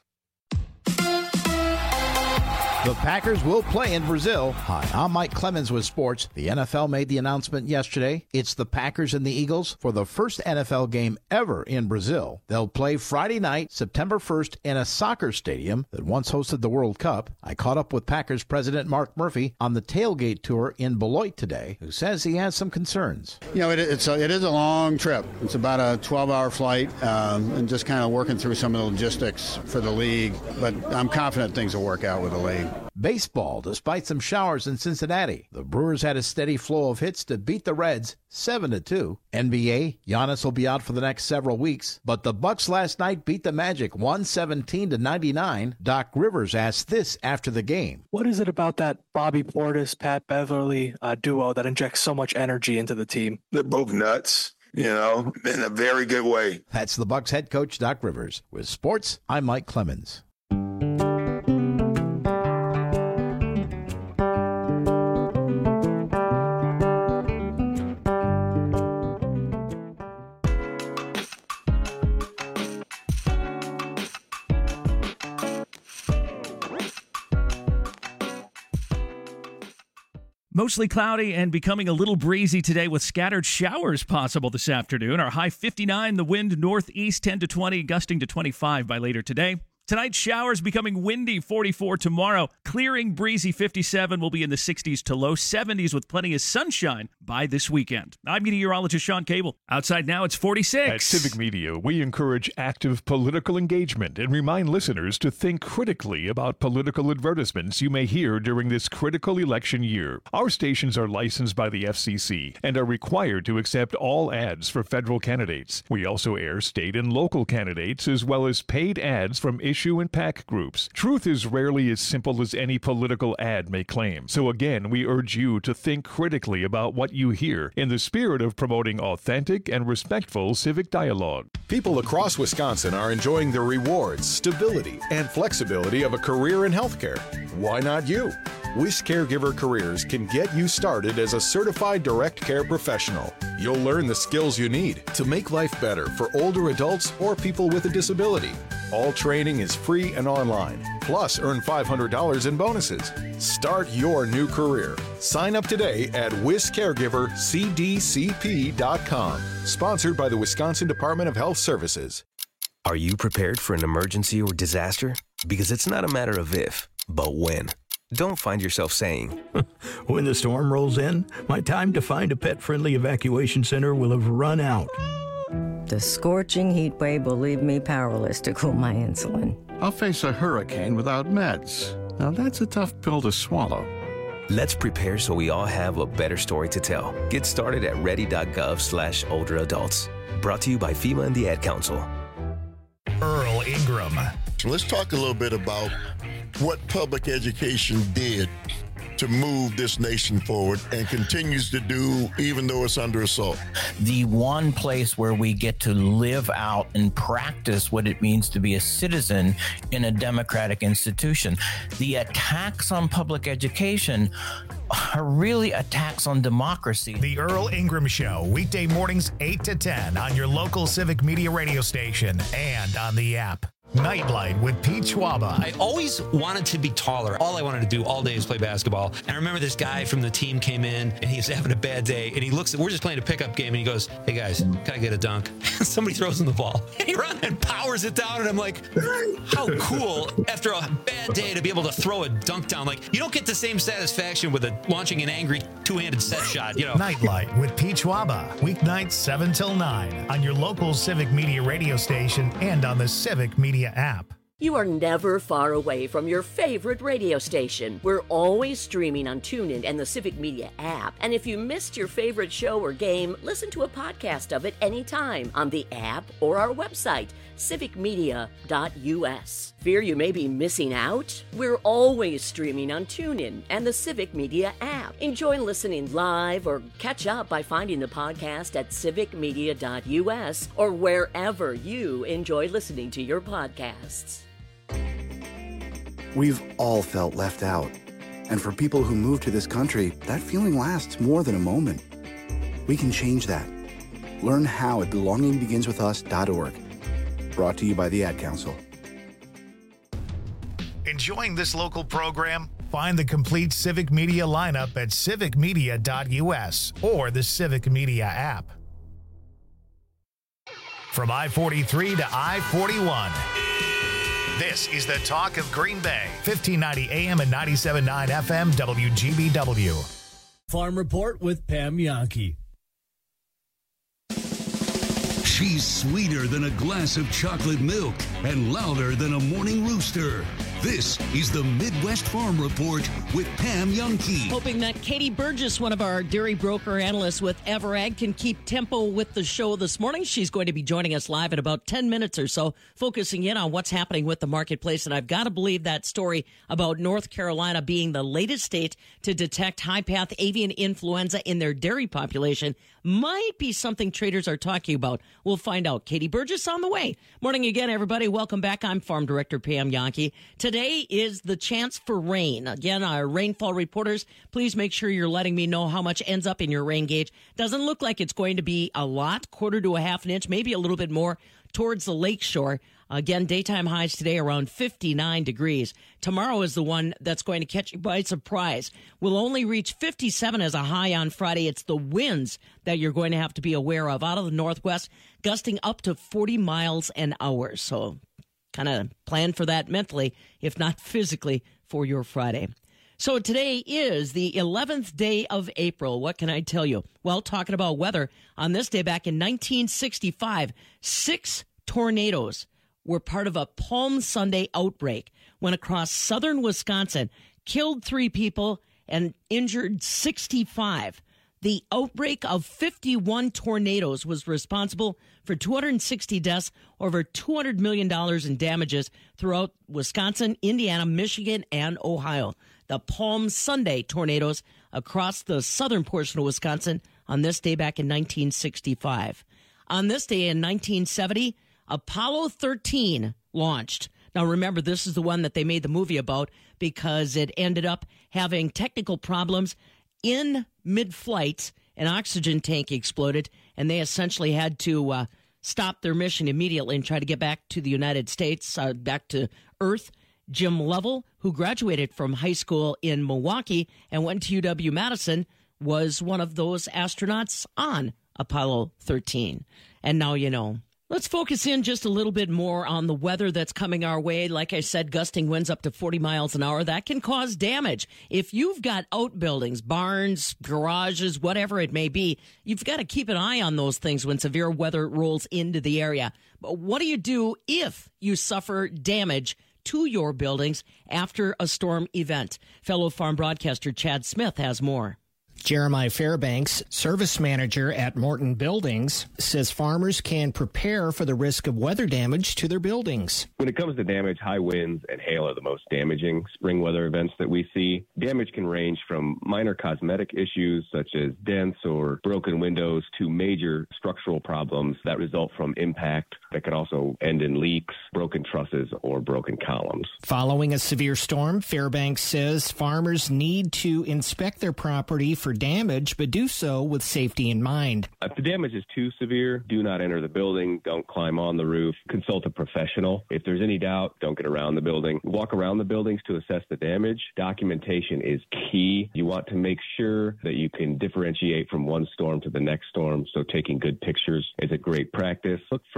The Packers will play in Brazil. Hi, I'm Mike Clemens with sports. The N F L made the announcement yesterday. It's the Packers and the Eagles for the first N F L game ever in Brazil. They'll play Friday night, September first, in a soccer stadium that once hosted the World Cup. I caught up with Packers president Mark Murphy on the tailgate tour in Beloit today, who says he has some concerns. You know, it, it's a, it is a long trip. It's about a twelve-hour flight, um, and just kind of working through some of the logistics for the league. But I'm confident things will work out with the league. Baseball, despite some showers in Cincinnati, the Brewers had a steady flow of hits to beat the Reds seven to two. N B A, Giannis will be out for the next several weeks, but the Bucks last night beat the Magic one seventeen to ninety-nine. Doc Rivers asked this after the game. What is it about that Bobby Portis, Pat Beverly uh, duo that injects so much energy into the team? They're both nuts, you know, in a very good way. That's the Bucks head coach, Doc Rivers. With sports, I'm Mike Clemens. Mostly cloudy and becoming a little breezy today with scattered showers possible this afternoon. Our high fifty-nine, the wind northeast ten to twenty, gusting to twenty-five by later today. Tonight, showers becoming windy, forty-four tomorrow. Clearing, breezy, fifty-seven. Will be in the sixties to low seventies with plenty of sunshine by this weekend. I'm meteorologist Sean Cable. Outside now, it's forty-six. At Civic Media, we encourage active political engagement and remind listeners to think critically about political advertisements you may hear during this critical election year. Our stations are licensed by the F C C and are required to accept all ads for federal candidates. We also air state and local candidates as well as paid ads from issue and PAC groups. Truth is rarely as simple as any political ad may claim. So again, we urge you to think critically about what you hear in the spirit of promoting authentic and respectful civic dialogue. People across Wisconsin are enjoying the rewards, stability, and flexibility of a career in healthcare. Why not you? Wish Caregiver Careers can get you started as a certified direct care professional. You'll learn the skills you need to make life better for older adults or people with a disability. All training is free and online. Plus, earn five hundred dollars in bonuses. Start your new career. Sign up today at wis caregiver c d c p dot com. Sponsored by the Wisconsin Department of Health Services. Are you prepared for an emergency or disaster? Because it's not a matter of if, but when. Don't find yourself saying, when the storm rolls in, my time to find a pet-friendly evacuation center will have run out. The scorching heat wave will leave me powerless to cool my insulin. I'll face a hurricane without meds. Now that's a tough pill to swallow. Let's prepare so we all have a better story to tell. Get started at ready.gov slash older adults. Brought to you by FEMA and the Ad Council. Earl Ingram. So let's talk a little bit about what public education did to move this nation forward and continues to do even though it's under assault. The one place where we get to live out and practice what it means to be a citizen in a democratic institution. The attacks on public education are really attacks on democracy. The Earl Ingram Show, weekday mornings eight to ten on your local Civic Media radio station and on the app. Nightlight with Pete Schwaba. I always wanted to be taller. All I wanted to do all day is play basketball. And I remember this guy from the team came in and he was having a bad day. And he looks at, we're just playing a pickup game. And he goes, hey guys, can I get a dunk? Somebody throws him the ball. And he runs and powers it down. And I'm like, how cool after a bad day to be able to throw a dunk down. Like, you don't get the same satisfaction with a, launching an angry two-handed set shot, you know. Nightlight with Pete Schwaba. Weeknights seven till nine on your local Civic Media radio station and on the Civic Media app. You are never far away from your favorite radio station. We're always streaming on TuneIn and the Civic Media app. And if you missed your favorite show or game, listen to a podcast of it anytime on the app or our website, civic media dot u s. Fear you may be missing out? We're always streaming on TuneIn and the Civic Media app. Enjoy listening live or catch up by finding the podcast at civic media dot u s or wherever you enjoy listening to your podcasts. We've all felt left out. And for people who move to this country, that feeling lasts more than a moment. We can change that. Learn how at belonging begins with us dot org. Brought to you by the Ad Council. Enjoying this local program? Find the complete Civic Media lineup at civic media dot u s or the Civic Media app. From I forty-three to I forty-one. This is the talk of Green Bay, fifteen ninety A M and ninety-seven point nine F M W G B W. Farm Report with Pam Yankee. She's sweeter than a glass of chocolate milk and louder than a morning rooster. This is the Midwest Farm Report with Pam Yankee. Hoping that Katie Burgess, one of our dairy broker analysts with Everag, can keep tempo with the show this morning. She's going to be joining us live in about ten minutes or so, focusing in on what's happening with the marketplace. And I've got to believe that story about North Carolina being the latest state to detect high-path avian influenza in their dairy population might be something traders are talking about. We'll find out. Katie Burgess on the way. Morning again, everybody. Welcome back. I'm Farm Director Pam Yankee. Today is the chance for rain. Again, our rainfall reporters, please make sure you're letting me know how much ends up in your rain gauge. Doesn't look like it's going to be a lot, quarter to a half an inch, maybe a little bit more towards the lake shore. Again, daytime highs today around fifty-nine degrees. Tomorrow is the one that's going to catch you by surprise. We'll only reach fifty-seven as a high on Friday. It's the winds that you're going to have to be aware of out of the northwest, gusting up to forty miles an hour. So kind of plan for that mentally, if not physically, for your Friday. So today is the eleventh day of April. What can I tell you? Well, talking about weather, on this day back in nineteen sixty-five, six tornadoes were part of a Palm Sunday outbreak, went across southern Wisconsin, killed three people, and injured sixty-five. The outbreak of fifty-one tornadoes was responsible for two hundred sixty deaths, over two hundred million dollars in damages throughout Wisconsin, Indiana, Michigan, and Ohio. The Palm Sunday tornadoes across the southern portion of Wisconsin on this day back in nineteen sixty-five. On this day in nineteen seventy, Apollo thirteen launched. Now, remember, this is the one that they made the movie about because it ended up having technical problems in mid-flight. An oxygen tank exploded, and they essentially had to uh, stop their mission immediately and try to get back to the United States, uh, back to Earth. Jim Lovell, who graduated from high school in Milwaukee and went to U W-Madison, was one of those astronauts on Apollo thirteen. And now you know. Let's focus in just a little bit more on the weather that's coming our way. Like I said, gusting winds up to forty miles an hour. That can cause damage. If you've got outbuildings, barns, garages, whatever it may be, you've got to keep an eye on those things when severe weather rolls into the area. But what do you do if you suffer damage to your buildings after a storm event? Fellow farm broadcaster Chad Smith has more. Jeremiah Fairbanks, service manager at Morton Buildings, says farmers can prepare for the risk of weather damage to their buildings. When it comes to damage, high winds and hail are the most damaging spring weather events that we see. Damage can range from minor cosmetic issues such as dents or broken windows to major structural problems that result from impact that can also end in leaks, broken trusses, or broken columns. Following a severe storm, Fairbanks says farmers need to inspect their property for damage, but do so with safety in mind. If the damage is too severe, do not enter the building. Don't climb on the roof. Consult a professional. If there's any doubt, don't get around the building. Walk around the buildings to assess the damage. Documentation is key. You want to make sure that you can differentiate from one storm to the next storm, so taking good pictures is a great practice. Look first to see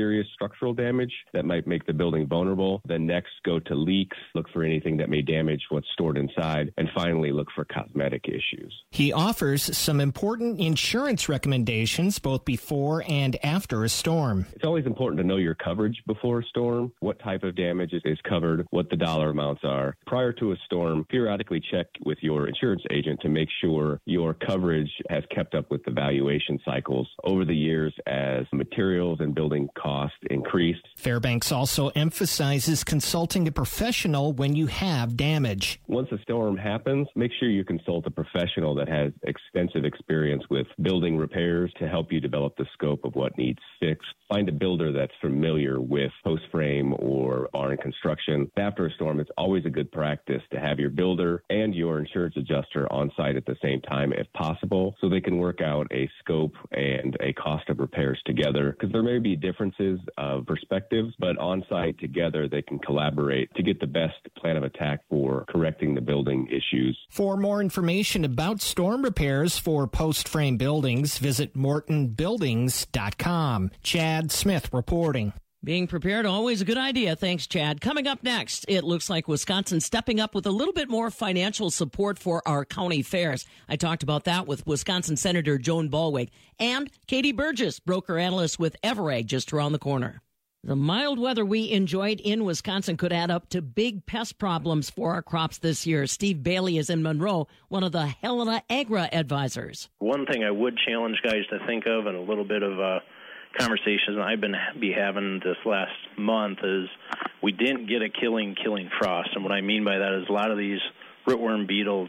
serious structural damage that might make the building vulnerable. Then next, go to leaks, look for anything that may damage what's stored inside, and finally look for cosmetic issues. He offers some important insurance recommendations both before and after a storm. It's always important to know your coverage before a storm, what type of damage is covered, what the dollar amounts are. Prior to a storm, periodically check with your insurance agent to make sure your coverage has kept up with the valuation cycles over the years as materials and building costs increased. Fairbanks also emphasizes consulting a professional when you have damage. Once a storm happens, make sure you consult a professional that has extensive experience with building repairs to help you develop the scope of what needs fixed. Find a builder that's familiar with post frame or barn construction. After a storm, it's always a good practice to have your builder and your insurance adjuster on site at the same time if possible, so they can work out a scope and a cost of repairs together, because there may be differences of perspectives, but on site together they can collaborate to get the best plan of attack for correcting the building issues. For more information about storm repairs for post-frame buildings, visit morton buildings dot com. Chad Smith reporting. Being prepared, always a good idea. Thanks, Chad. Coming up next, it looks like Wisconsin stepping up with a little bit more financial support for our county fairs. I talked about that with Wisconsin Senator Joan Ballweg and Katie Burgess, broker analyst with Everag, just around the corner. The mild weather we enjoyed in Wisconsin could add up to big pest problems for our crops this year. Steve Bailey is in Monroe, one of the Helena Agra advisors. One thing I would challenge guys to think of, and a little bit of uh, conversations I've been be having this last month, is we didn't get a killing killing frost. And what I mean by that is a lot of these rootworm beetles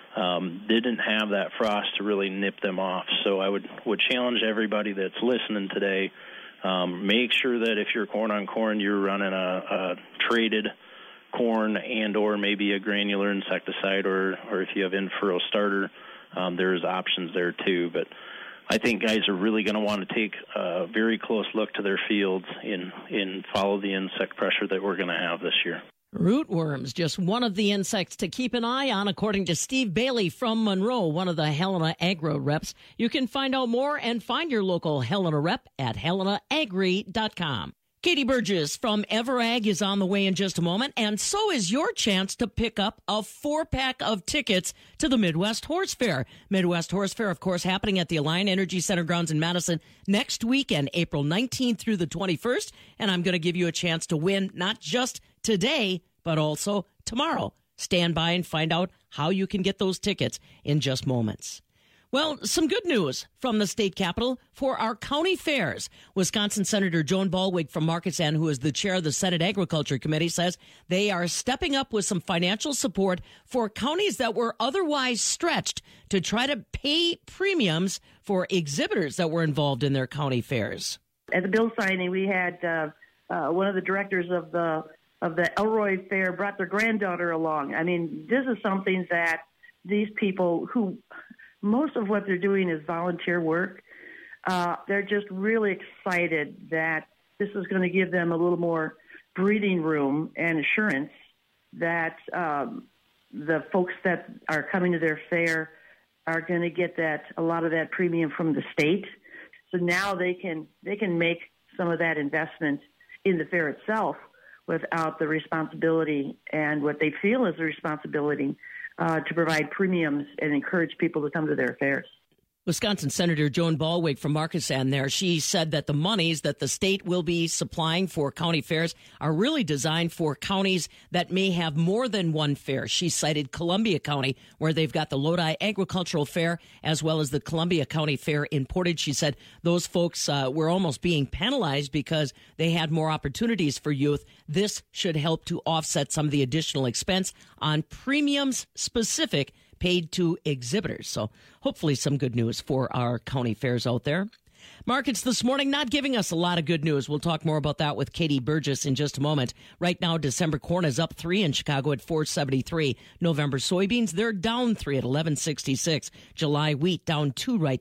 um, didn't have that frost to really nip them off. So I would, would challenge everybody that's listening today, um, make sure that if you're corn on corn, you're running a, a traded corn and or maybe a granular insecticide, or, or if you have in-furrow starter, um, there's options there too. But I think guys are really going to want to take a very close look to their fields and, and follow the insect pressure that we're going to have this year. Rootworms, just one of the insects to keep an eye on, according to Steve Bailey from Monroe, one of the Helena Agri reps. You can find out more and find your local Helena rep at helena agri dot com. Katie Burgess from Everag is on the way in just a moment, and so is your chance to pick up a four-pack of tickets to the Midwest Horse Fair. Midwest Horse Fair, of course, happening at the Alliant Energy Center grounds in Madison next weekend, April nineteenth through the twenty-first, and I'm going to give you a chance to win not just today, but also tomorrow. Stand by and find out how you can get those tickets in just moments. Well, some good news from the state capitol for our county fairs. Wisconsin Senator Joan Ballweg from Marcus End, who is the chair of the Senate Agriculture Committee, says they are stepping up with some financial support for counties that were otherwise stretched to try to pay premiums for exhibitors that were involved in their county fairs. At the bill signing, we had uh, uh, one of the directors of the of the Elroy Fair brought their granddaughter along. I mean, this is something that these people who... most of what they're doing is volunteer work. Uh, they're just really excited that this is going to give them a little more breathing room and assurance that um, the folks that are coming to their fair are going to get that a lot of that premium from the state. So now they can they can make some of that investment in the fair itself without the responsibility and what they feel is the responsibility Uh, to provide premiums and encourage people to come to their fairs. Wisconsin Senator Joan Ballweg from Marcus End there, she said that the monies that the state will be supplying for county fairs are really designed for counties that may have more than one fair. She cited Columbia County, where they've got the Lodi Agricultural Fair, as well as the Columbia County Fair in Portage. She said those folks uh, were almost being penalized because they had more opportunities for youth. This should help to offset some of the additional expense on premiums specific paid to exhibitors. So hopefully some good news for our county fairs out there. Markets this morning not giving us a lot of good news. We'll talk more about that with Katie Burgess in just a moment. Right now, December corn is up three in Chicago at four seventy-three. November soybeans, they're down three at eleven sixty-six. July wheat down two right now,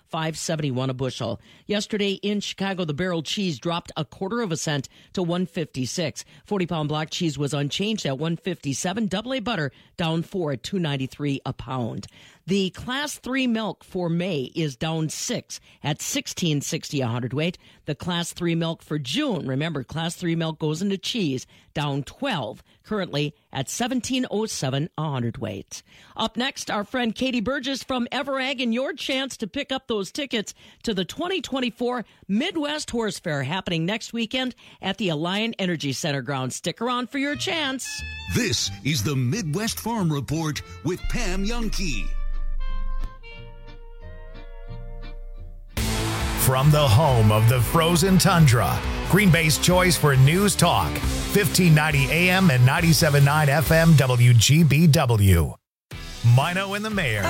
five seventy-one a bushel. Yesterday in Chicago, the barrel cheese dropped a quarter of a cent to one fifty-six. forty-pound block cheese was unchanged at one fifty-seven. Double A butter down four at two ninety-three a pound. The Class three milk for May is down six at sixteen sixty a hundredweight. The Class three milk for June, remember, Class three milk goes into cheese, down twelve, currently at seventeen oh seven a hundredweight. Up next, our friend Katie Burgess from Everag and your chance to pick up those tickets to the twenty twenty-four Midwest Horse Fair happening next weekend at the Alliant Energy Center grounds. Stick around for your chance. This is the Midwest Farm Report with Pam Jahnke. From the home of the frozen tundra, Green Bay's choice for news talk, fifteen ninety A M and ninety-seven point nine F M W G B W. Mino and the Mayor.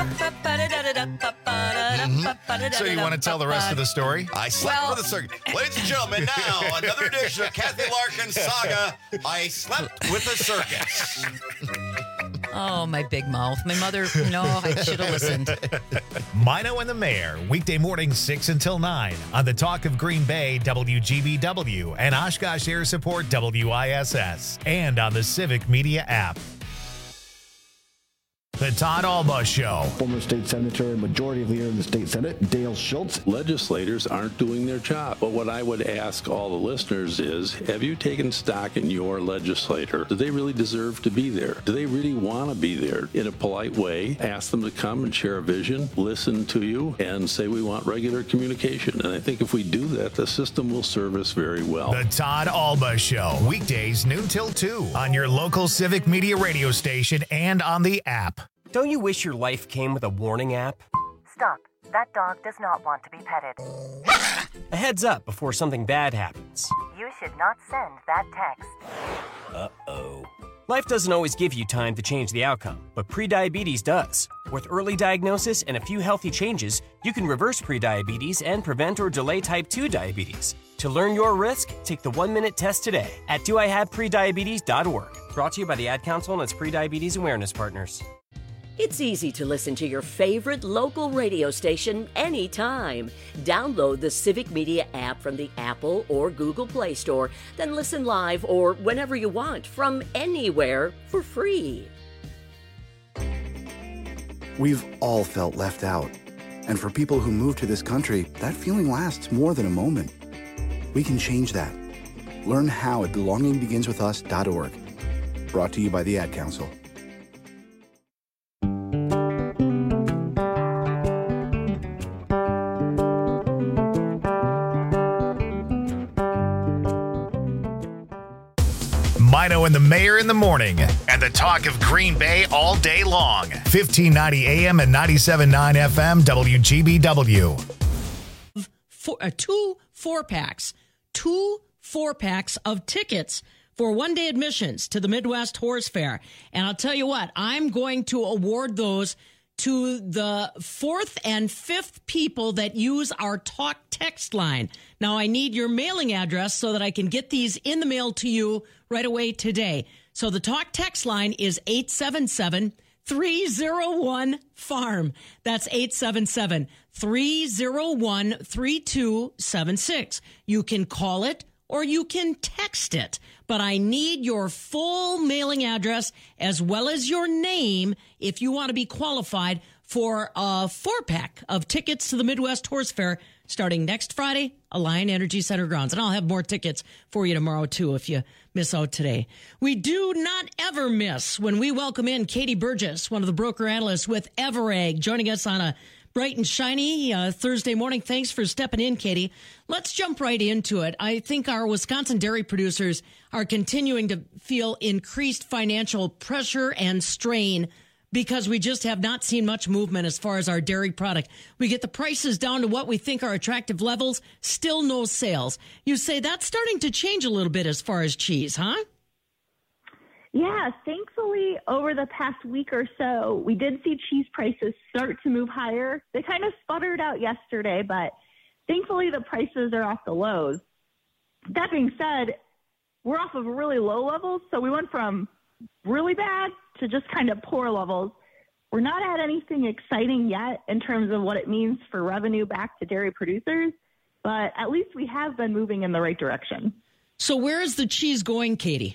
Mm-hmm. So you want to tell the rest of the story? I slept Well- for the circus. Ladies and gentlemen, now another edition of Kathy Larkin saga. I slept with the circus. Oh, my big mouth. My mother, no, I should have listened. Mino and the Mayor, weekday mornings six until nine on the Talk of Green Bay, W G B W, and Oshkosh Air Support, W I S S, and on the Civic Media app. The Todd Alba Show. Former state senator and majority leader in the state senate, Dale Schultz. Legislators aren't doing their job. But what I would ask all the listeners is, have you taken stock in your legislator? Do they really deserve to be there? Do they really want to be there? In a polite way, ask them to come and share a vision, listen to you, and say we want regular communication. And I think if we do that, the system will serve us very well. The Todd Alba Show, weekdays noon till two on your local Civic Media radio station and on the app. Don't you wish your life came with a warning app? Stop. That dog does not want to be petted. A heads up before something bad happens. You should not send that text. Uh-oh. Life doesn't always give you time to change the outcome, but prediabetes does. With early diagnosis and a few healthy changes, you can reverse prediabetes and prevent or delay type two diabetes. To learn your risk, take the one-minute test today at do I have prediabetes dot org. Brought to you by the Ad Council and its prediabetes awareness partners. It's easy to listen to your favorite local radio station anytime. Download the Civic Media app from the Apple or Google Play Store, then listen live or whenever you want from anywhere for free. We've all felt left out. And for people who move to this country, that feeling lasts more than a moment. We can change that. Learn how at belonging begins with us dot org. Brought to you by the Ad Council. Mino and the Mayor in the morning, and the Talk of Green Bay all day long. fifteen ninety A M and ninety-seven point nine F M W G B W. Four, uh, two four packs, two four packs of tickets for one day admissions to the Midwest Horse Fair. And I'll tell you what, I'm going to award those to the fourth and fifth people that use our talk text line. Now, I need your mailing address so that I can get these in the mail to you right away today. So the talk text line is eight seven seven, three oh one, farm. That's eight seven seven, three oh one, three two seven six. You can call it or you can text it, but I need your full mailing address as well as your name if you want to be qualified for a four-pack of tickets to the Midwest Horse Fair starting next Friday, Alliant Energy Center grounds. And I'll have more tickets for you tomorrow, too, if you miss out today. We do not ever miss when we welcome in Katie Burgess, one of the broker analysts with Everag, joining us on a bright and shiny uh, Thursday morning. Thanks for stepping in, Katie. Let's jump right into it. I think our Wisconsin dairy producers are continuing to feel increased financial pressure and strain because we just have not seen much movement as far as our dairy product. We get the prices down to what we think are attractive levels, still no sales. You say that's starting to change a little bit as far as cheese, huh? Yeah, thankfully, over the past week or so, we did see cheese prices start to move higher. They kind of sputtered out yesterday, but thankfully the prices are off the lows. That being said, we're off of really low levels, so we went from really bad to just kind of poor levels. we're not at anything exciting yet in terms of what it means for revenue back to dairy producers, but at least we have been moving in the right direction. So where is the cheese going, Katie?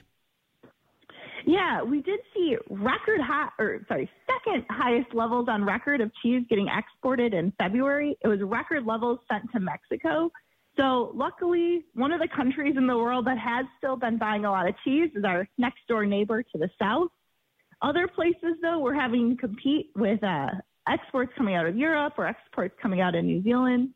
Yeah, we did see record high, or sorry, second highest levels on record of cheese getting exported in February. It was record levels sent to Mexico. So luckily, one of the countries in the world that has still been buying a lot of cheese is our next door neighbor to the south. Other places, though, we're having to compete with uh, exports coming out of Europe or exports coming out of New Zealand.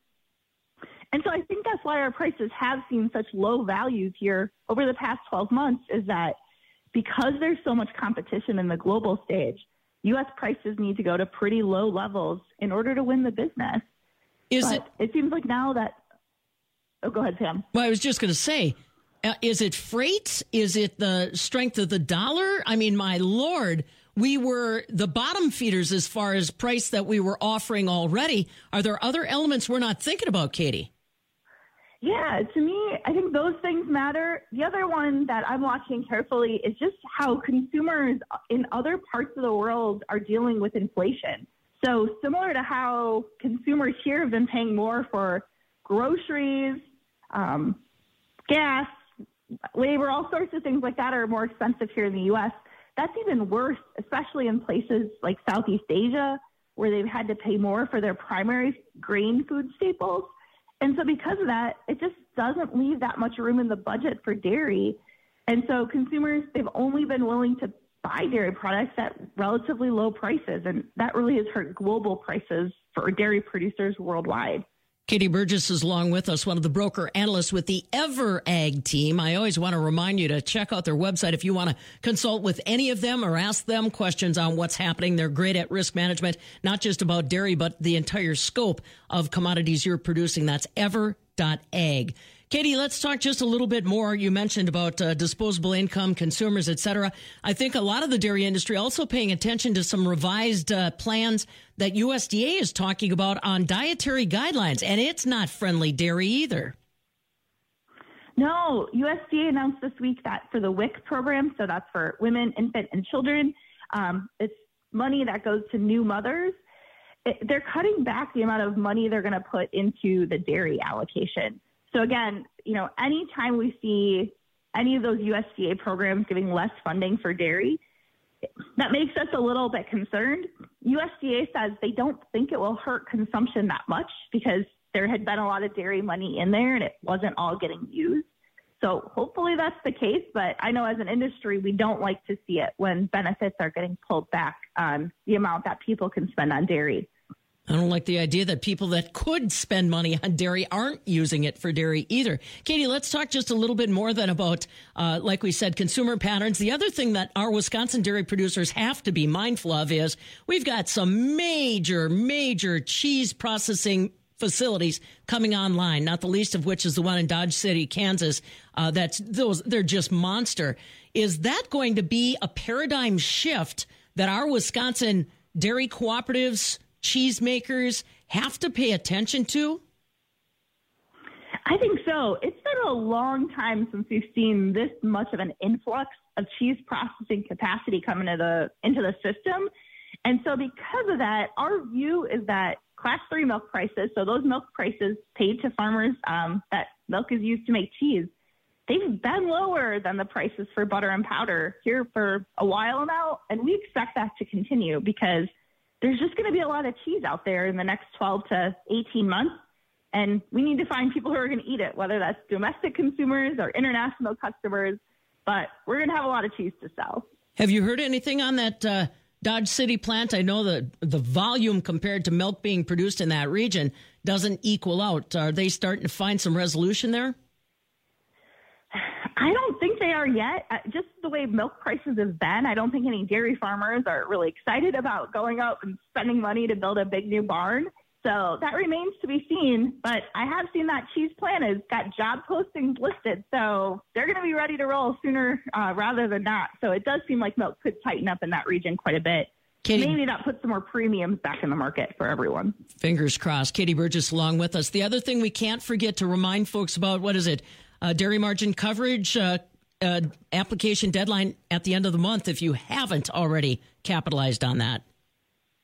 And so I think that's why our prices have seen such low values here over the past twelve months, is that because there's so much competition in the global stage, U S prices need to go to pretty low levels in order to win the business. Is but it? It seems like now that. Oh, go ahead, Pam. Well, I was just going to say, uh, is it freight? Is it the strength of the dollar? I mean, my Lord, we were the bottom feeders as far as price that we were offering already. Are there other elements we're not thinking about, Katie? Yeah, to me, I think those things matter. The other one that I'm watching carefully is just how consumers in other parts of the world are dealing with inflation. So similar to how consumers here have been paying more for groceries, um, gas, labor, all sorts of things like that are more expensive here in the U S. That's even worse, especially in places like Southeast Asia, where they've had to pay more for their primary grain food staples. And so because of that, it just doesn't leave that much room in the budget for dairy. And so consumers, they've only been willing to buy dairy products at relatively low prices. And that really has hurt global prices for dairy producers worldwide. Katie Burgess is along with us, one of the broker analysts with the EverAg team. I always want to remind you to check out their website if you want to consult with any of them or ask them questions on what's happening. They're great at risk management, not just about dairy, but the entire scope of commodities you're producing. That's ever dot ag. Katie, let's talk just a little bit more. You mentioned about uh, disposable income, consumers, et cetera. I think a lot of the dairy industry also paying attention to some revised uh, plans that U S D A is talking about on dietary guidelines, and it's not friendly dairy either. No, U S D A announced this week that for the W I C program, so that's for women, infant, and children, um, it's money that goes to new mothers. It, they're cutting back the amount of money they're going to put into the dairy allocation. So again, you know, anytime we see any of those U S D A programs giving less funding for dairy, that makes us a little bit concerned. U S D A says they don't think it will hurt consumption that much because there had been a lot of dairy money in there and it wasn't all getting used. So hopefully that's the case, but I know as an industry, we don't like to see it when benefits are getting pulled back on the amount that people can spend on dairy. I don't like the idea that people that could spend money on dairy aren't using it for dairy either. Katie, let's talk just a little bit more then about, uh, like we said, consumer patterns. The other thing that our Wisconsin dairy producers have to be mindful of is we've got some major, major cheese processing facilities coming online, not the least of which is the one in Dodge City, Kansas. Uh, that's those, they're just monster. Is that going to be a paradigm shift that our Wisconsin dairy cooperatives, cheesemakers have to pay attention to? I think so. It's been a long time since we've seen this much of an influx of cheese processing capacity come into the into the system. And so because of that, our view is that class three milk prices, so those milk prices paid to farmers um, that milk is used to make cheese, they've been lower than the prices for butter and powder here for a while now. And we expect that to continue because there's just going to be a lot of cheese out there in the next twelve to eighteen months. And we need to find people who are going to eat it, whether that's domestic consumers or international customers. But we're going to have a lot of cheese to sell. Have you heard anything on that uh, Dodge City plant? I know that the volume compared to milk being produced in that region doesn't equal out. Are they starting to find some resolution there? I don't think they are yet. Uh, just the way milk prices have been, I don't think any dairy farmers are really excited about going out and spending money to build a big new barn. So that remains to be seen. But I have seen that cheese plant has got job postings listed. So they're going to be ready to roll sooner uh, rather than not. So it does seem like milk could tighten up in that region quite a bit. Katie, maybe that puts some more premiums back in the market for everyone. Fingers crossed. Katie Burgess along with us. The other thing we can't forget to remind folks about, what is it? Uh, dairy margin coverage uh, uh, application deadline at the end of the month if you haven't already capitalized on that.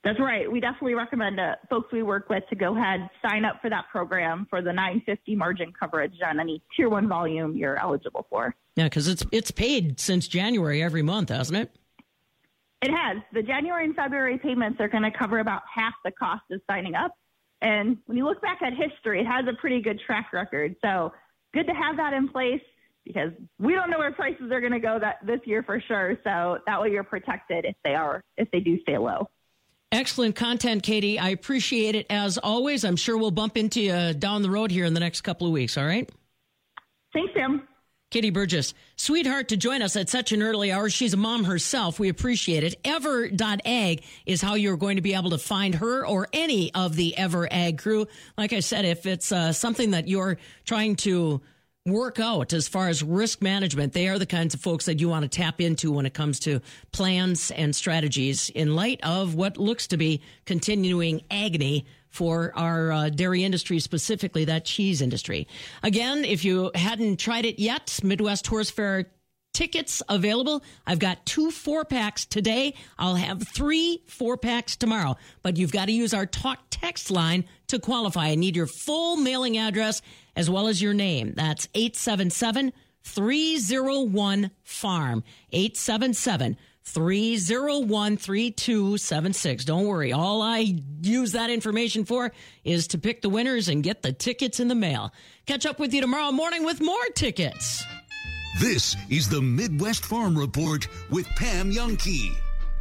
That's right. We definitely recommend uh, folks we work with to go ahead, sign up for that program for the nine fifty margin coverage on any tier one volume you're eligible for. Yeah, because it's it's paid since January every month, hasn't it? It has. The January and February payments are going to cover about half the cost of signing up. And when you look back at history, it has a pretty good track record. So good to have that in place because we don't know where prices are going to go that this year for sure. So that way you're protected if they are, if they do stay low. Excellent content, Katie. I appreciate it as always. I'm sure we'll bump into you down the road here in the next couple of weeks. All right. Thanks, Tim. Katie Burgess, sweetheart, to join us at such an early hour. She's a mom herself. We appreciate it. Ever dot ag is how you're going to be able to find her or any of the Ever Ag crew. Like I said, if it's uh, something that you're trying to work out as far as risk management, they are the kinds of folks that you want to tap into when it comes to plans and strategies in light of what looks to be continuing agony for our uh, dairy industry, specifically that cheese industry. Again, if you hadn't tried it yet, Midwest Horse Fair tickets available. I've got two four packs today. I'll have three four packs tomorrow, but you've got to use our talk text line to qualify. I need your full mailing address as well as your name. That's eight seven seven, three oh one, farm, eight seven seven, three oh one, three two seven six. Don't worry. All I use that information for is to pick the winners and get the tickets in the mail. Catch up with you tomorrow morning with more tickets. This is the Midwest Farm Report with Pam Jahnke.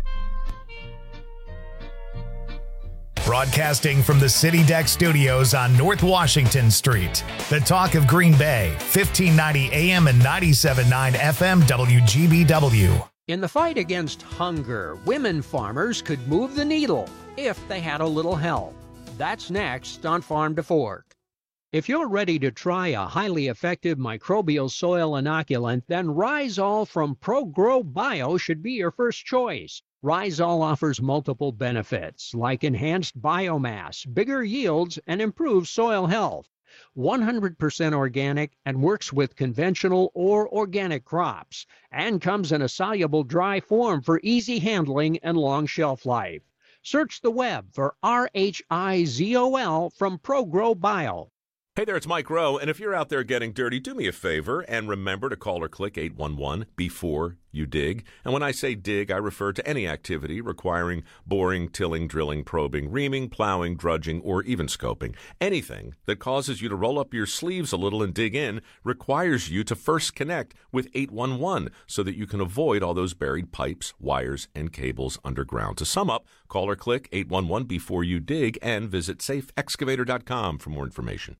Broadcasting from the City Deck Studios on North Washington Street. The talk of Green Bay, fifteen ninety A M and ninety-seven point nine F M W G B W. In the fight against hunger, women farmers could move the needle if they had a little help. That's next on Farm to Fork. If you're ready to try a highly effective microbial soil inoculant, then Rhizol from ProGrow Bio should be your first choice. Rhizol offers multiple benefits like enhanced biomass, bigger yields, and improved soil health. one hundred percent organic and works with conventional or organic crops, and comes in a soluble dry form for easy handling and long shelf life. Search the web for R H I Z O L from ProGrow Bio. Hey there, it's Mike Rowe, and if you're out there getting dirty, do me a favor and remember to call or click eight one one before you dig. And when I say dig, I refer to any activity requiring boring, tilling, drilling, probing, reaming, plowing, drudging, or even scoping. Anything that causes you to roll up your sleeves a little and dig in requires you to first connect with eight one one so that you can avoid all those buried pipes, wires, and cables underground. To sum up, call or click eight one one before you dig and visit safe excavator dot com for more information.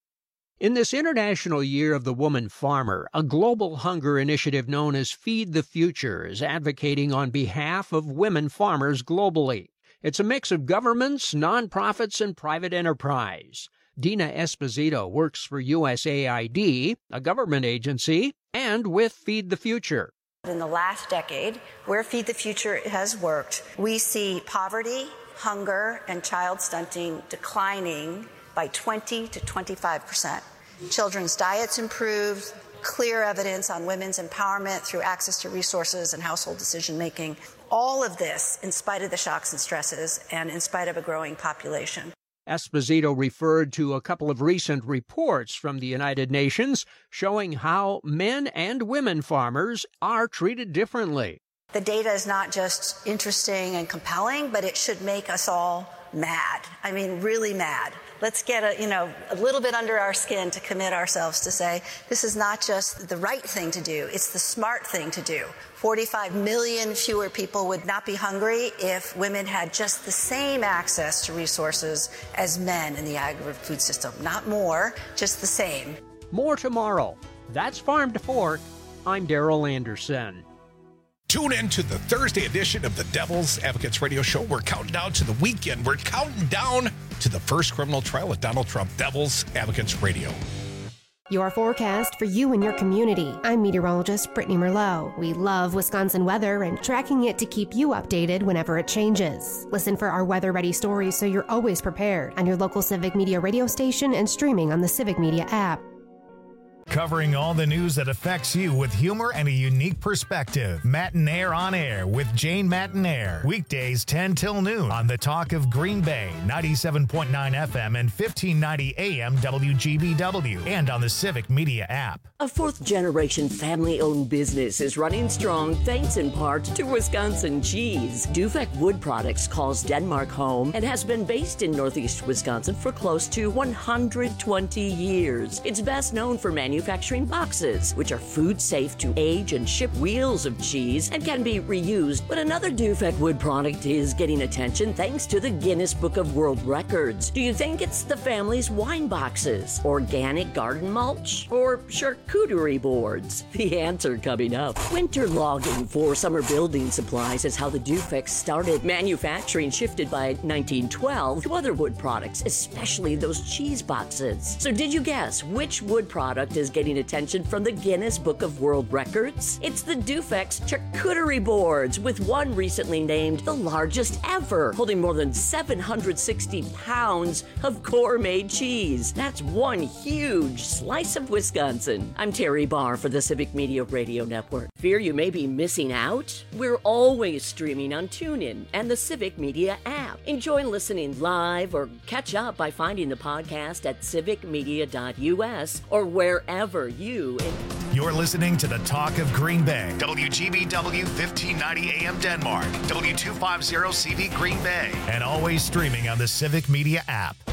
In this International Year of the Woman Farmer, a global hunger initiative known as Feed the Future is advocating on behalf of women farmers globally. It's a mix of governments, nonprofits, and private enterprise. Dina Esposito works for U S A I D, a government agency, and with Feed the Future. In the last decade, where Feed the Future has worked, we see poverty, hunger, and child stunting declining by twenty to twenty-five percent. Children's diets improved, clear evidence on women's empowerment through access to resources and household decision-making. All of this in spite of the shocks and stresses and in spite of a growing population. Esposito referred to a couple of recent reports from the United Nations showing how men and women farmers are treated differently. The data is not just interesting and compelling, but it should make us all mad. I mean, really mad. Let's get a, you know, a little bit under our skin to commit ourselves to say this is not just the right thing to do, it's the smart thing to do. forty-five million fewer people would not be hungry if women had just the same access to resources as men in the agri-food system. Not more, just the same. More tomorrow. That's Farm to Fork. I'm Daryl Anderson. Tune in to the Thursday edition of the Devil's Advocates Radio Show. We're counting down to the weekend. We're counting down to the first criminal trial of Donald Trump. Devil's Advocates Radio. Your forecast for you and your community. I'm meteorologist Brittany Merlot. We love Wisconsin weather and tracking it to keep you updated whenever it changes. Listen for our weather-ready stories so you're always prepared on your local Civic Media radio station and streaming on the Civic Media app. Covering all the news that affects you with humor and a unique perspective. Matinaire on Air with Jane Matinaire. Weekdays ten till noon on the Talk of Green Bay, ninety-seven point nine F M and fifteen ninety A M W G B W, and on the Civic Media app. A fourth-generation family-owned business is running strong thanks in part to Wisconsin cheese. Dufek Wood Products calls Denmark home and has been based in Northeast Wisconsin for close to one hundred twenty years. It's best known for manufacturing boxes, which are food safe to age and ship wheels of cheese and can be reused. But another Dufek Wood product is getting attention thanks to the Guinness Book of World Records. Do you think it's the family's wine boxes, organic garden mulch, or charcuterie boards? The answer coming up. Winter logging for summer building supplies is how the Dufeks started. Manufacturing shifted by nineteen twelve to other wood products, especially those cheese boxes. So did you guess which wood product is getting attention from the Guinness Book of World Records? It's the Dufeks charcuterie boards, with one recently named the largest ever, holding more than seven hundred sixty pounds of gourmet cheese. That's one huge slice of Wisconsin. I'm Terry Barr for the Civic Media Radio Network. Fear you may be missing out? We're always streaming on TuneIn and the Civic Media app. Enjoy listening live or catch up by finding the podcast at civic media dot U S or wherever you... You're listening to the Talk of Green Bay. W G B W fifteen ninety A M Denmark. W two fifty C V Green Bay. And always streaming on the Civic Media app.